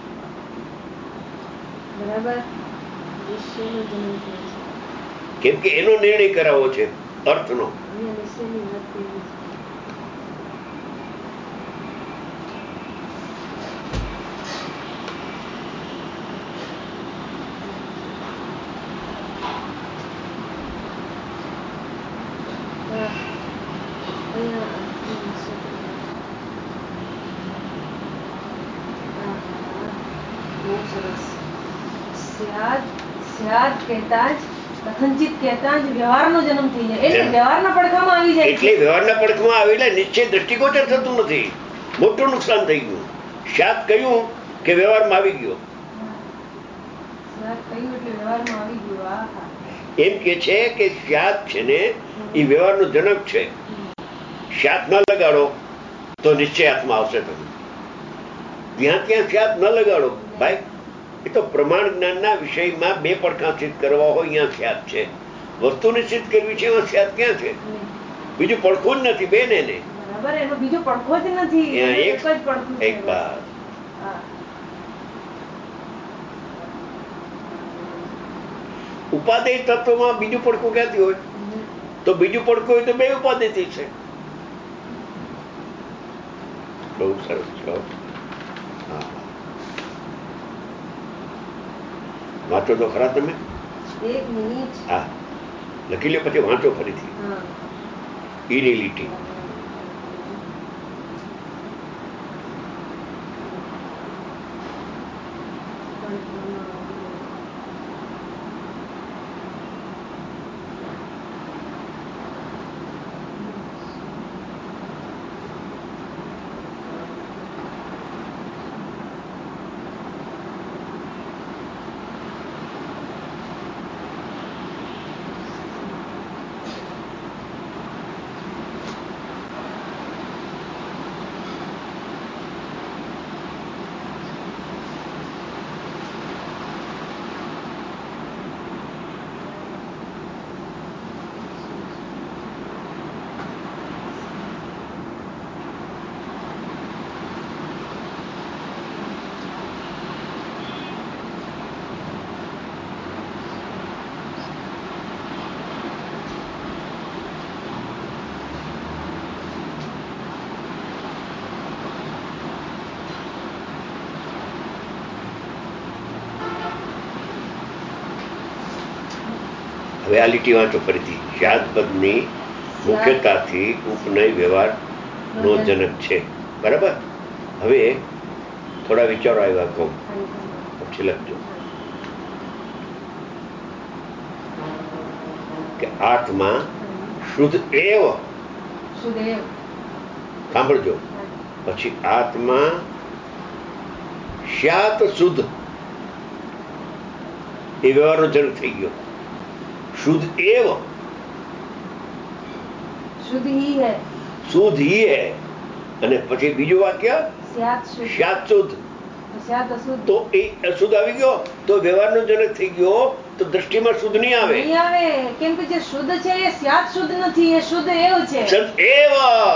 બરાબર. નિશ્ચયનો જન્મ થાય છે કેમ કે એનો નિર્ણય કરાવવો છે અર્થનો. નિશ્ચયની વાત કરવી છે. કથનચિત કહેતા જ વ્યવહારનો જન્મ થઈ જાય, એટલે વ્યવહારના પડખામાં આવી જાય. એટલે વ્યવહારના પડખામાં આવેલા નિશ્ચય દ્રષ્ટિગોચર થતું નથી, મોટું નુકસાન થઈ ગયું. શાદ કહ્યું કે વ્યવહારમાં આવી ગયો. શાદ કહ્યું એટલે વ્યવહારમાં આવી ગયો. એમ કે છે કે શાદ છે ને એ વ્યવહારનો જનક છે. શાદ ન લગાડો તો નિશ્ચય હાથમાં આવશે. તમે ત્યાં શાદ ન લગાડો ભાઈ. એ તો પ્રમાણ જ્ઞાનના વિષયમાં બે પડખા સિદ્ધ કરવા હોય અહીંયા સ્યાદ છે. વસ્તુને સિદ્ધ કરવી છે એમાં સ્યાદ ક્યાં છે? બીજું પડખું જ નથી બેન. એને બરાબર, એનો બીજો પડખો જ નથી, એક જ પડખું છે. એક બાર ઉપાદેય તત્વમાં બીજું પડખું ક્યાંથી હોય? તો બીજું પડખું હોય તો બે ઉપાદેયથી છે. બહુ સરસ છે. વાંચો તો ખરા તમે. એક મિનિટ. હા, લખી લે પછી વાંચો ફરીથી. ઈની લીટી. હવે આ લીટી વાંચો ફરીથી. શાદપદની મુખ્યતાથી ઉપનય વ્યવહાર નો જનક છે. બરાબર. હવે થોડા વિચારો આવ્યા કહું, પછી લખજો કે આત્મા શુદ્ધ એવ. સાંભળજો. પછી આત્મા શાત શુદ્ધ એ વ્યવહારનો જન્મ થઈ ગયો. शुद्ध एव, शुद्ध ही है, शुद्ध ही है. અને પછી બીજું વાક્ય शाद शाद शुद्ध. તો એ અશુદ્ધ આવી ગયો તો વ્યવહારનો જનક થઈ ગયો તો દ્રષ્ટિમાં શુદ્ધ નહીં આવે. નહીં આવે, કેમ કે જે શુદ્ધ છે એ સ્યાત શુદ્ધ નથી, એ શુદ્ધ એવ છે. શુદ્ધ એવ.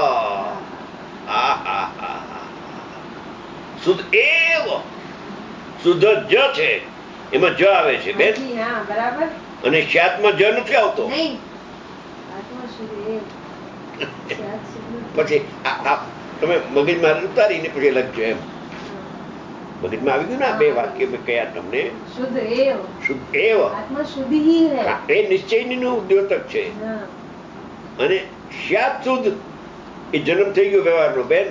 શુદ્ધ એવ. શુદ્ધ જ છે, એમાં જ આવે છે બેન. બરાબર. અને સ્યાતમાં જ નથી આવતો. નહીં. પછી તમે મગજમાં ઉતારીને પછી લખજો એમ. મગજમાં આવી ગયું ને આ બે વાક્ય મેં કયા તમને. શુદ્ધ એવ. શુદ્ધ એવ. આત્મા શુદ્ધ હી હૈ. એ નિશ્ચયનું દ્યોતક છે. અને સ્યાત શુદ્ધ એ જન્મ થઈ ગયો વ્યવહારનો બેન.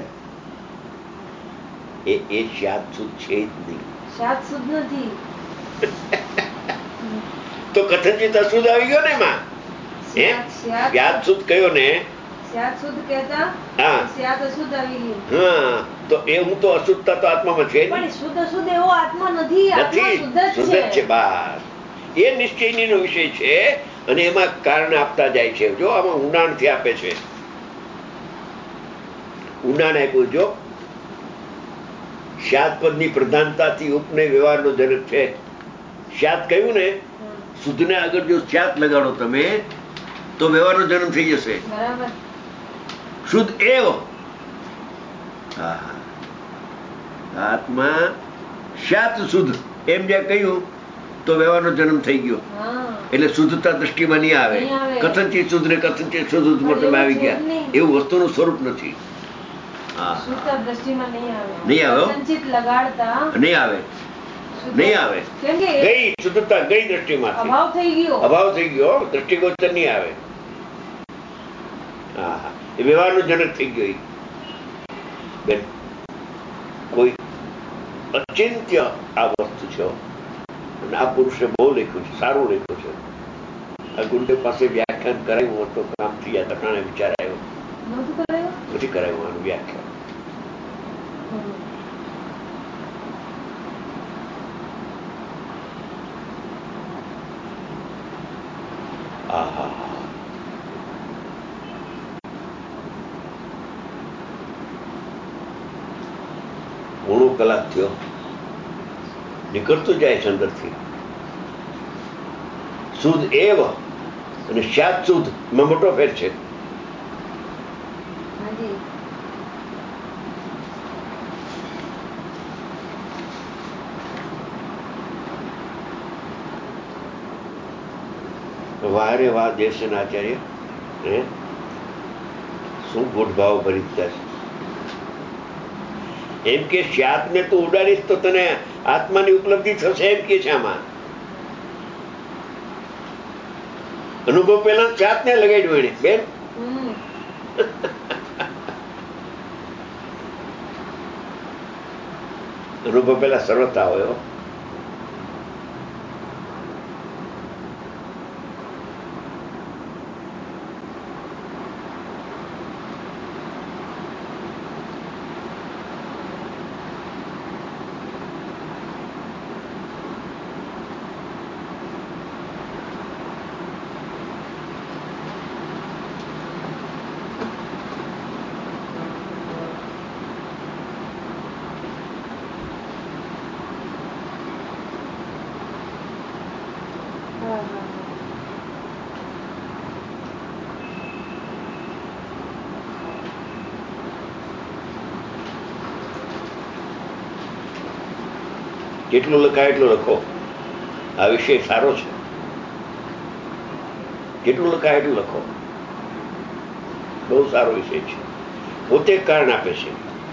એ સ્યાત શુદ્ધ છે જ નહીં. સ્યાત શુદ્ધ નથી. તો કથનચિત અશુદ્ધ આવી ગયો ને એમાં. સ્યાત શુદ્ધ કયો ને. સ્યાત શુદ્ધ કહેતા સ્યાત અશુદ્ધ આવી ગયું. હા, તો એ હું તો અશુદ્ધતા તો આત્મામાં છે. પણ શુદ્ધ અશુદ્ધ એવો આત્મા નથી. આત્મા શુદ્ધ જ છે. બસ એ નિશ્ચયનો વિષય છે અને એમાં કારણ આપતા જાય છે. જો આમાં ઊંડાણથી આપે છે. ઊંડાણ આપ્યું જો. સ્યાત પદની પ્રધાનતાથી ઉપનય વ્યવહારનો જનક છે. સ્યાત કહ્યું ને, શુદ્ધને આગળ જો સ્યાત લગાડો તમે તો વ્યવહારનો જન્મ થઈ જશે. બરાબર. શુદ્ધ એવ. આત્મા સ્યાત શુદ્ધ એમ જ્યાં કહ્યું તો વ્યવહારનો જન્મ થઈ ગયો. એટલે શુદ્ધતા દ્રષ્ટિમાં નહીં આવે. કથનચિત શુદ્ધ ને કથનચિત શુદ્ધ તમે આવી ગયા. એવું વસ્તુનું સ્વરૂપ નથી. નહીં આવે. નહીં આવે. નહીં આવે. ગઈ શુદ્ધતા ગઈ દ્રષ્ટિમાં. અભાવ થઈ ગયો. દ્રષ્ટિગોચર નહીં આવે. એ વ્યવહારનો જનક થઈ ગયો. બેન કોઈ અચિંત્ય આ વસ્તુ છે અને આ પુરુષે બહુ લખ્યું છે, સારું લખ્યું છે. આ ગુંડે પાસે વ્યાખ્યાન કરાવ્યું હોત તો કામ થઈ જાય. તટાણે વિચાર આવ્યો નથી કરાવ્યું આનું વ્યાખ્યાન. પોણો કલાક થયો, નીકળતું જાય છે અંદરથી. શુદ્ધ એવ અને સ્યાત શુદ્ધ માં મોટો ફેર છે. વારે વાહ દેશન આચાર્ય શું ગોઠભાવ ભરી દીધા છે. એમ કે સ્યાત ને તું ઉડાડીશ તો તને આત્માની ઉપલબ્ધિ થશે એમ કે છે. આમાં અનુભવ પેલા સ્યાત ને લગાડ્યું એને બેન. અનુભવ પેલા સરળતા હોય. જેટલું લખાય એટલું લખો. આ વિષય સારો છે. જેટલું લખાય એટલું લખો. બહુ સારો વિષય છે. પોતે કારણ આપે છે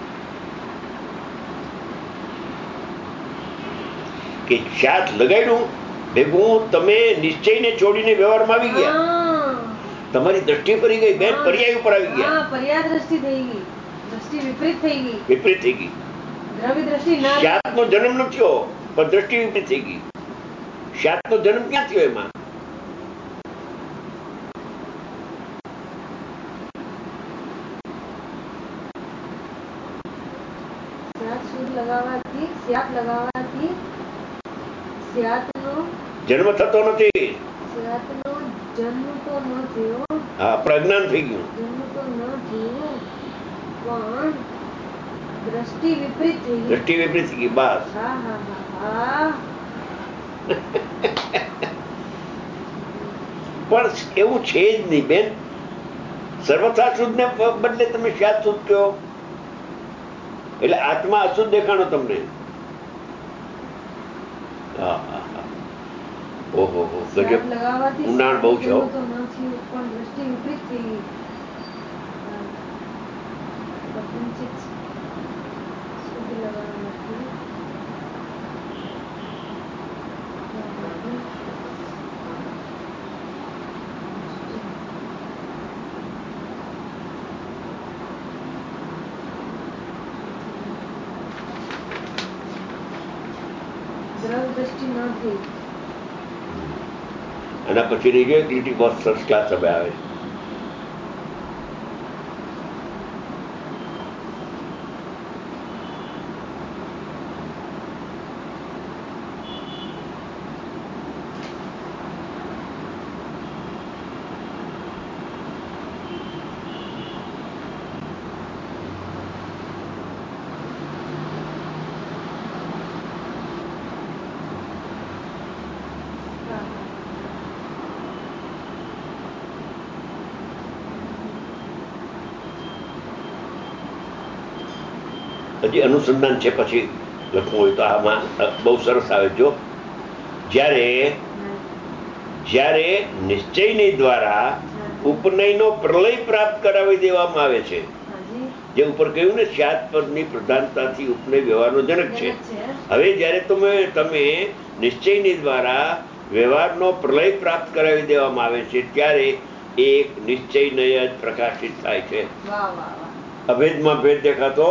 કે સ્યાત લગાડ્યું ભેગું તમે નિશ્ચયને છોડીને વ્યવહારમાં આવી ગયા. તમારી દ્રષ્ટિ ફરી ગઈ બેન. પર્યાય ઉપર આવી ગયા. પર્યાય દ્રષ્ટિ થઈ ગઈ. દ્રષ્ટિ વિપરીત થઈ ગઈ. વિપરીત થઈ ગઈ. સ્યાતનો જન્મ ન થયો પણ દ્રષ્ટિ વિપરીત થઈ ગઈ. સ્યાતનો જન્મ ક્યાં થયો એમાં? જન્મ થતો નથી. હા, પ્રજ્ઞાન થઈ ગયું. दृष्टि विपरीत थी, दृष्टि विपरीत थी बस। हाँ हाँ हाँ પણ એવું છે જ નહીં બેન. સર્વથા શુદ્ધ ને બદલે તમે શાદ શુદ્ધ કહો એટલે આત્મા અશુદ્ધ દેખાણો તમને. હા હા હા, ઓહો હો, ગજબ ઊંડાણ બહુ છે. दृष्टि विपरीत थी, દ્રષ્ટિ ન થઈ. એના પછી રહી ગયો એક લીટી બહુ સરસ ક્લાસ હવે આવે છે. હજી અનુસંધાન છે, પછી લખવું હોય તો આમાં બહુ સરસ આવે. જો જ્યારે નિશ્ચયની દ્વારા ઉપનયનો પ્રલય પ્રાપ્ત કરાવી દેવામાં આવે છે, જે ઉપર કહ્યું ને શાદ પદની પ્રધાનતાથી ઉપનય વ્યવહારનો જનક છે. હવે જ્યારે તમે નિશ્ચયની દ્વારા વ્યવહારનો પ્રલય પ્રાપ્ત કરાવી દેવામાં આવે છે ત્યારે એક નિશ્ચય જ પ્રકાશિત થાય છે. અભેદમાં ભેદ દેખાતો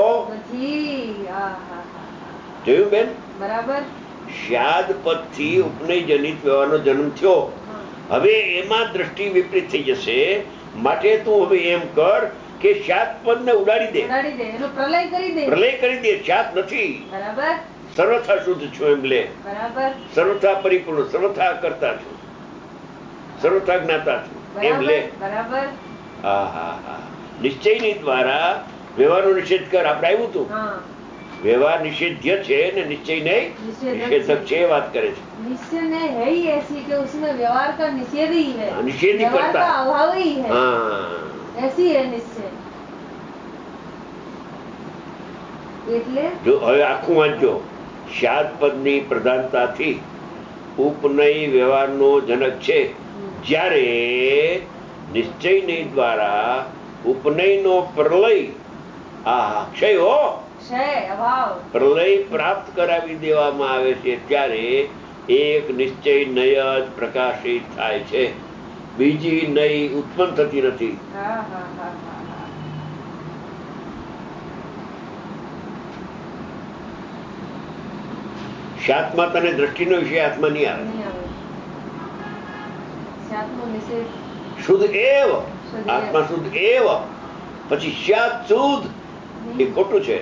જોયું બેન? બરાબર. શાદ પદથી ઉપનય જનિત વ્યવહારનો જન્મ થયો. હવે એમાં દ્રષ્ટિ વિપરીત થઈ જશે. માટે તું હવે એમ કર કે શાદ પદને ઉડાડી દે, એનો પ્રલય કરી દે. પ્રલય કરી દે. શાદ નથી, બરાબર. સર્વથા શુદ્ધ છો એમ લે. બરાબર. સર્વથા પરિપૂર્ણ, સર્વથા કરતા છો, સર્વથા જ્ઞાતા છો એમ લે. બરાબર. હા હા હા. નિશ્ચયની દ્વારા વ્યવહારનો નિષેધ કર. આપણે આવ્યું હતું, व्यवहार निषेध्य છે ને निश्चय नहीं निषेधक છે, बात करे છે. निश्चय ने है ही ऐसी कि उसमें व्यवहार का निषेध ही है, निषेध ही व्यवहार करता का अभाव ही है. हाँ, ऐसी है निश्चय. એટલે જો હવે આખું વાંચજો. શાદ પદની પ્રધાનતાથી ઉપનય વ્યવહારનો જનક છે. જ્યારે નિશ્ચયની દ્વારા ઉપનયનો પ્રલય ક્ષય હો પ્રલય પ્રાપ્ત કરાવી દેવામાં આવે છે ત્યારે એક નિશ્ચય નય જ પ્રકાશિત થાય છે. બીજી નય ઉત્પન્ન થતી નથી. શાદમાં તને દ્રષ્ટિનો વિષય હાથમાં નહીં આવે. શુદ્ધ એવ, આત્મા શુદ્ધ એવ. પછી શાદ શુદ્ધ એ ખોટું છે.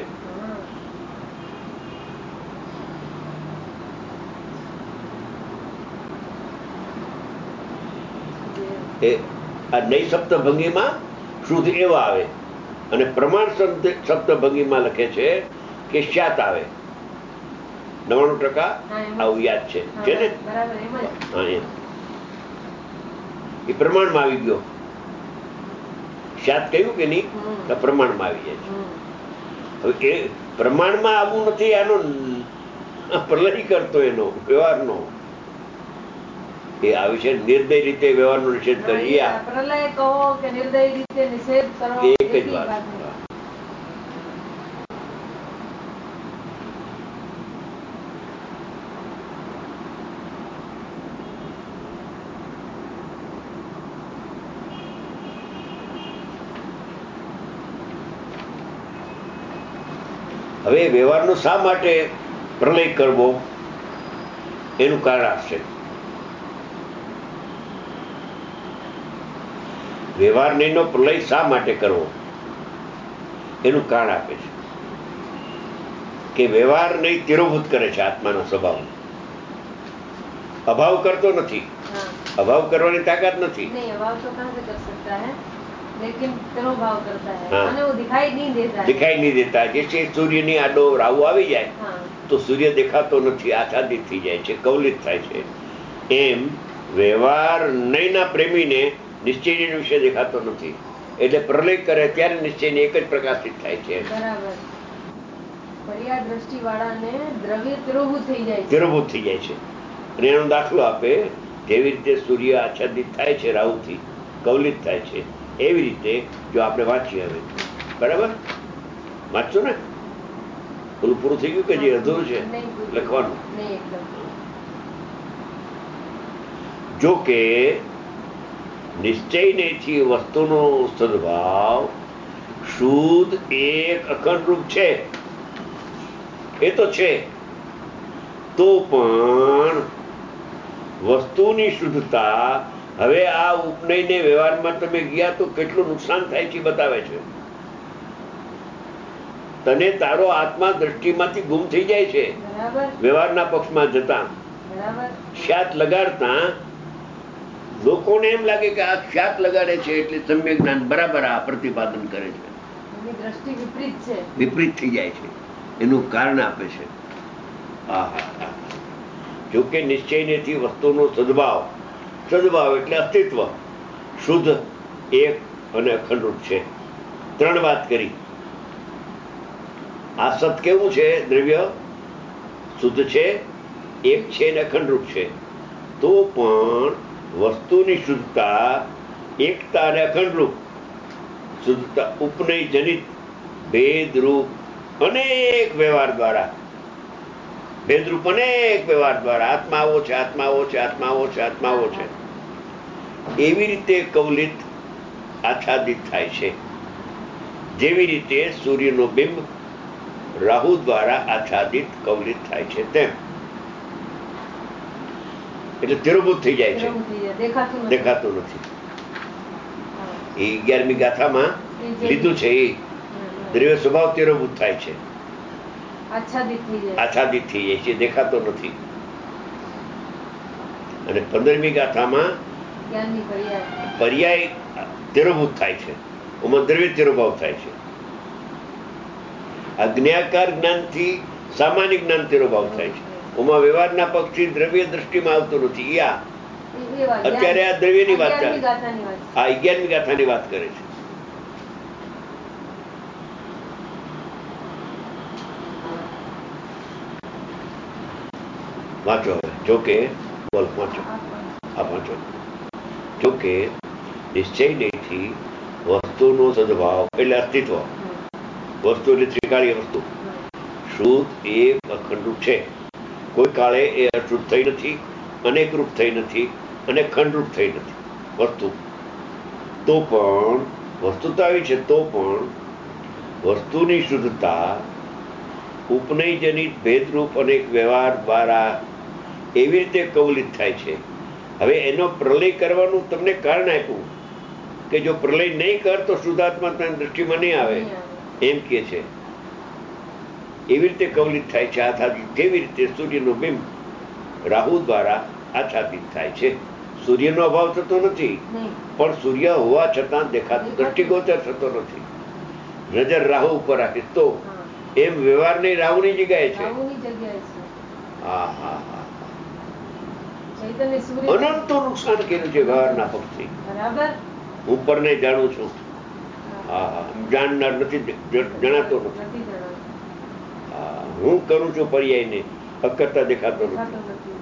આ નઈ સપ્તભંગીમાં શુદ્ધ એવા આવે અને પ્રમાણ સપ્તભંગીમાં લખે છે કે શાત આવે. 99% આવું યાદ છે ને? હા, એમ એ પ્રમાણમાં આવી ગયો. શાત કહ્યું કે નહીં, તો પ્રમાણમાં આવી જાય છે. હવે એ પ્રમાણમાં આવવું નથી, આનો પ્રલય કરતો એનો વ્યવહારનો એ આવે છે. નિર્દય રીતે વ્યવહારનો નિષેધ કરી પ્રલય કહો કે નિર્દય રીતે નિષેધ કરો, એક જ વાત. હવે વ્યવહારનો શા માટે પ્રલય કરવો એનું કારણ આપશે. વ્યવહાર નહીંનો પ્રલય શા માટે કરવો એનું કારણ આપે છે કે વ્યવહાર નહીં તિરોભૂત કરે છે આત્માનો સ્વભાવ. અભાવ કરતો નથી, અભાવ કરવાની તાકાત નથી. लेकिन तिरोभाव करता है हाँ। અને वो दिखाई नहीं देता है। दिखाई नहीं देता जैसे સૂર્યની આડો રાહુ આવી જાય हाँ। તો સૂર્ય દેખાતો નથી, આચ્છાદિત થઈ જાય છે, કવલિત થાય છે. એમ વ્યવહાર નયના પ્રેમીને નિશ્ચયની વિશે દેખાતો નથી, એટલે પ્રલય કરે ત્યારે નિશ્ચયની એક જ પ્રકાશિત થાય છે. બરાબર. પર્યા દ્રષ્ટિ વાળાને દ્રવ્ય તિરોભૂત થઈ જાય છે. તિરોભૂત થઈ જાય છે. અને એનો દાખલો આપે, જેવી રીતે સૂર્ય આચ્છાદિત થાય છે રાહુથી, કવલિત થાય છે, એવી રીતે જો આપણે વાંચીએ હવે, બરાબર વાંચો ને, ઓલું પૂરું થઈ ગયું કે જે અધૂરું છે લખવાનું? જો કે નિશ્ચયનેથી વસ્તુનો સદભાવ શુદ્ધ એક અખંડ રૂપ છે, એ તો છે, તો પણ વસ્તુની શુદ્ધતા હવે આ ઉપનયને વ્યવહારમાં તમે ગયા તો કેટલું નુકસાન થાય છે બતાવે છે. તને તારો આત્મા દ્રષ્ટિમાંથી ગુમ થઈ જાય છે વ્યવહારના પક્ષમાં જતા. શાત લગાડતા લોકોને એમ લાગે કે આ શાત લગાડે છે એટલે સમ્યક જ્ઞાન બરાબર આ પ્રતિપાદન કરે છે, દ્રષ્ટિ વિપરીત છે, વિપરીત થઈ જાય છે. એનું કારણ આપે છે. જોકે નિશ્ચયનેથી વસ્તુનો સદભાવ, સદભાવ એટલે અસ્તિત્વ, શુદ્ધ એક અને અખંડરૂપ છે. ત્રણ વાત કરી. આ સત કેવું છે? દ્રવ્ય શુદ્ધ છે, એક છે અને અખંડરૂપ છે. તો પણ વસ્તુની શુદ્ધતા, એકતા અને અખંડરૂપ શુદ્ધતા ઉપનય જનિત ભેદરૂપ અનેક વ્યવહાર દ્વારા, ભેદરૂપ અનેક વ્યવહાર દ્વારા આત્મા આવો છે, આત્મા આવો છે, આત્મા આવો છે, આત્મા આવો છે, એવી રીતે કવલિત આચ્છાદિત થાય છે. જેવી રીતે સૂર્યનો બિંબ રાહુ દ્વારા આચ્છાદિત કવલિત થાય છે તેમ. એટલે તિરોભૂત થઈ જાય છે, દેખાતું નથી. એ 11મી ગાથામાં લીધું છે. એ દ્રવ્ય સ્વભાવ તિરોભૂત થાય છે, આચ્છાદિત થઈ જાય છે, દેખાતો નથી. અને 15મી ગાથામાં પર્યાય તિરોભૂત થાય છે, ઓમાં દ્રવ્ય તિરોભાવ થાય છે. આજ્ઞાકાર જ્ઞાનથી સામાન્ય જ્ઞાન તિરોભાવ થાય છે, ઓમાં વ્યવહારના પક્ષથી દ્રવ્ય દ્રષ્ટિમાં આવતું નથી. અત્યારે આ દ્રવ્યની વાત ચાલે, આ 11મી ગાથાની વાત કરે છે. વાંચો હવે. જોકે બોલ વાંચો, આ વાંચો. જોકે નિશ્ચય નહીંથી વસ્તુનો સદભાવ એટલે અસ્તિત્વ, વસ્તુ એટલે ત્રિકાળીય વસ્તુ, શુદ્ધ એક અખંડરૂપ છે. કોઈ કાળે એ અશુદ્ધ થઈ નથી, અનેકરૂપ થઈ નથી અને ખંડરૂપ થઈ નથી વસ્તુ. તો પણ વસ્તુતા આવી છે, તો પણ વસ્તુની શુદ્ધતા ઉપનયજનિત ભેદરૂપ અનેક વ્યવહાર દ્વારા એવી રીતે કવલિત થાય છે. હવે એનો પ્રલય કરવાનું તમને કારણ આપ્યું કે જો પ્રલય નહીં કર તો શુદ્ધાત્મા તને દ્રષ્ટિમાં નહીં આવે, એમ કે છે. એવી રીતે કવલિત થાય છે, આચ્છાદિત. જેવી રીતે સૂર્યનું બિંબ રાહુ દ્વારા આચ્છાદિત થાય છે. સૂર્યનો અભાવ થતો નથી, પણ સૂર્ય હોવા છતાં દેખાતો, દ્રષ્ટિગોચર થતો નથી. નજર રાહુ ઉપર રાખીશ તો એમ વ્યવહાર નહીં, રાહુની જગ્યાએ છે. અનંતો નુકસાન કર્યું છે વ્યવહારના પક્ષથી. હું પરને જાણું છું, જાણનાર નથી, જણાતો નથી. હું કરું છું પર્યાયને, અકર્તા દેખાતો નથી.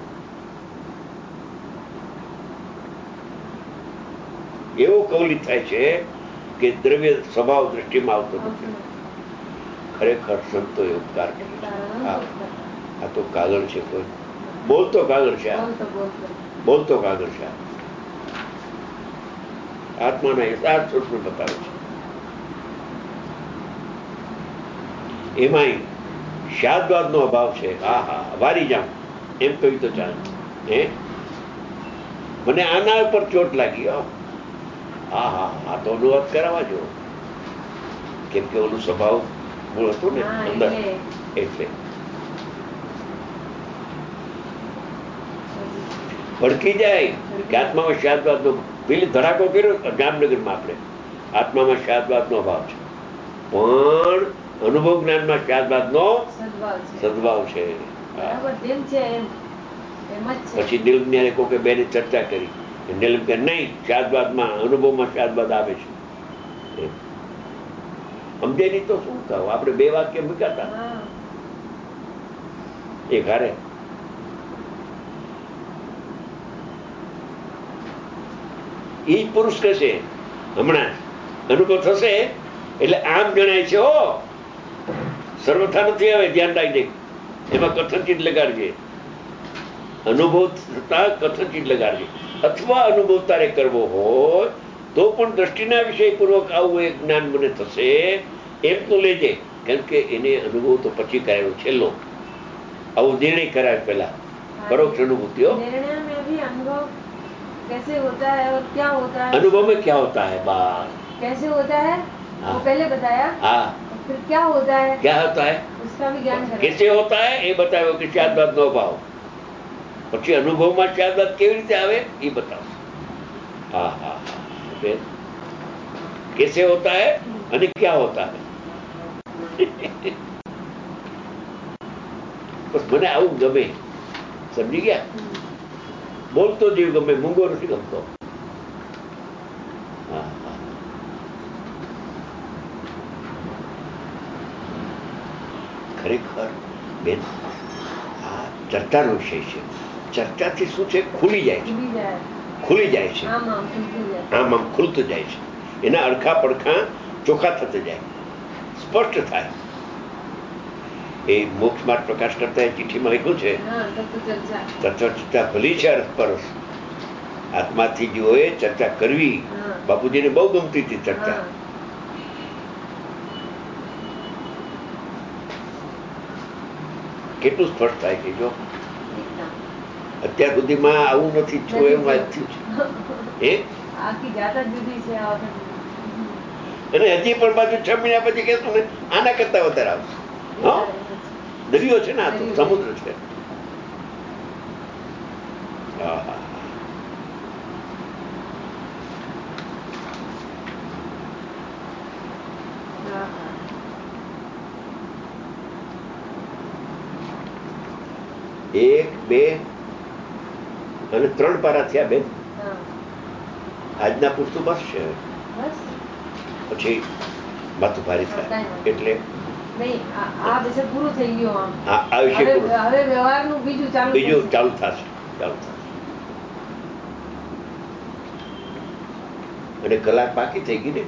એવો કવલિત થાય છે કે દ્રવ્ય સ્વભાવ દ્રષ્ટિમાં આવતો નથી. ખરેખર સંતોએ ઉપકાર કર્યો. આ તો કાગળ છે, કોઈ બોલતો કાગળ છે, બોલતો કાગળ છે. આત્માના યથાર્થ સ્વરૂપને બતાવે છે. એમાંય શાદવાદનો અભાવ છે. વારી જાઉં એમ કહ્યું તો ચાલે. મને આના ઉપર ચોટ લાગી. આ તો અનુવાદ કરાવવા જો, કેમ કે ઓલું સ્વભાવ મૂળ હતું ને અંદર, એટલે ભડકી જાય કે આત્મામાં શાદવાદનો પેલી ધડાકો કર્યો જામનગરમાં આપણે. આત્મામાં શાદવાદનો અભાવ છે, પણ અનુભવ જ્ઞાનમાં શાદવાદનો સદભાવ છે. પછી નિલજ્ઞાને કોઈ બેને ચર્ચા કરી, નિલજ્ઞાન નહીં, શાદવાદમાં અનુભવમાં શાદવાદ આવે છે. સમજે નહીં તો શું કહું? આપણે બે વાક્ય મૂક્યા હતા એક હારે. એ જ પુરુષ કહેશે હમણાં અનુભવ થશે એટલે આમ જણાય છે, હો સર્વથા નથી આવે, ધ્યાન રાખજે. એમાં કથનચિત લગાડજે, અનુભવ થતા કથનચિત લગાડજે. અથવા અનુભવ તારે કરવો હોય તો પણ દ્રષ્ટિના વિષયપૂર્વક આવું એક જ્ઞાન મને થશે એમ તો લેજે, કેમ કે એને અનુભવ તો પછી કરાયો છેલ્લો. આવો નિર્ણય કરાય પહેલા પરોક્ષ અનુભૂતિઓ. कैसे होता है और क्या होता है, अनुभव में क्या होता है, बात कैसे होता है वो पहले बताया, हाँ फिर क्या होता है, क्या होता है उसका भी ज्ञान करें. कैसे होता है એ બતાવ્યો કે શાદવાદ નો ભાવ, પછી અનુભવમાં શાદવાદ કેવી રીતે આવે એ બતાવશે. હા હા હા, कैसे होता है અને क्या होता है. બસ મને આવું ગમે, સમજી ગયા? બોલતો જીવ ગમે, મૂંગો નથી ગમતો. ખરેખર બેન આ ચર્ચાનો વિષય છે. ચર્ચાથી શું છે, ખુલી જાય છે, ખુલી જાય છે, આમ આમ ખુલતું જાય છે. એના અડખા પડખા ચોખ્ખા થતા જાય, સ્પષ્ટ થાય. એ મોક્ષ માર્ગ પ્રકાશ કરતા ચિઠ્ઠીમાં લખ્યું છે, ચર્ચા ભલી છે અરસપરસ, આત્માથી જોએ ચર્ચા કરવી. બાપુજીને બહુ ગમતી હતી ચર્ચા. કેટલું સ્પષ્ટ થાય કે જો અત્યાર સુધીમાં આવું નથી થયું, એવું વાત થયું છે. અને હજી પણ બાજુ 6 મહિના પછી કહેશું ને આના કરતા વધારે આવશે. દરિયો છે ને, આ તો સમુદ્ર છે. એક બે અને 3 પારા થયા બેન. આજના પૂરતું બસ છે, પછી માથું ભારી થાય એટલે પૂરું થઈ ગયું. આ વિષય હવે વ્યવહારનું બીજું ચાલુ થશે. અને કલાક બાકી થઈ ગઈ ને.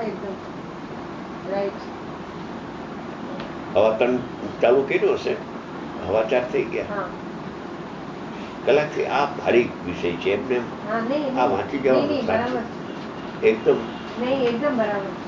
હવા 3 ચાલુ કર્યું હશે, હવા 4 થઈ ગયા. કલાકથી આ ભારી વિષય છે, એમને આ વાંચી જવાનું એકદમ એકદમ બરાબર.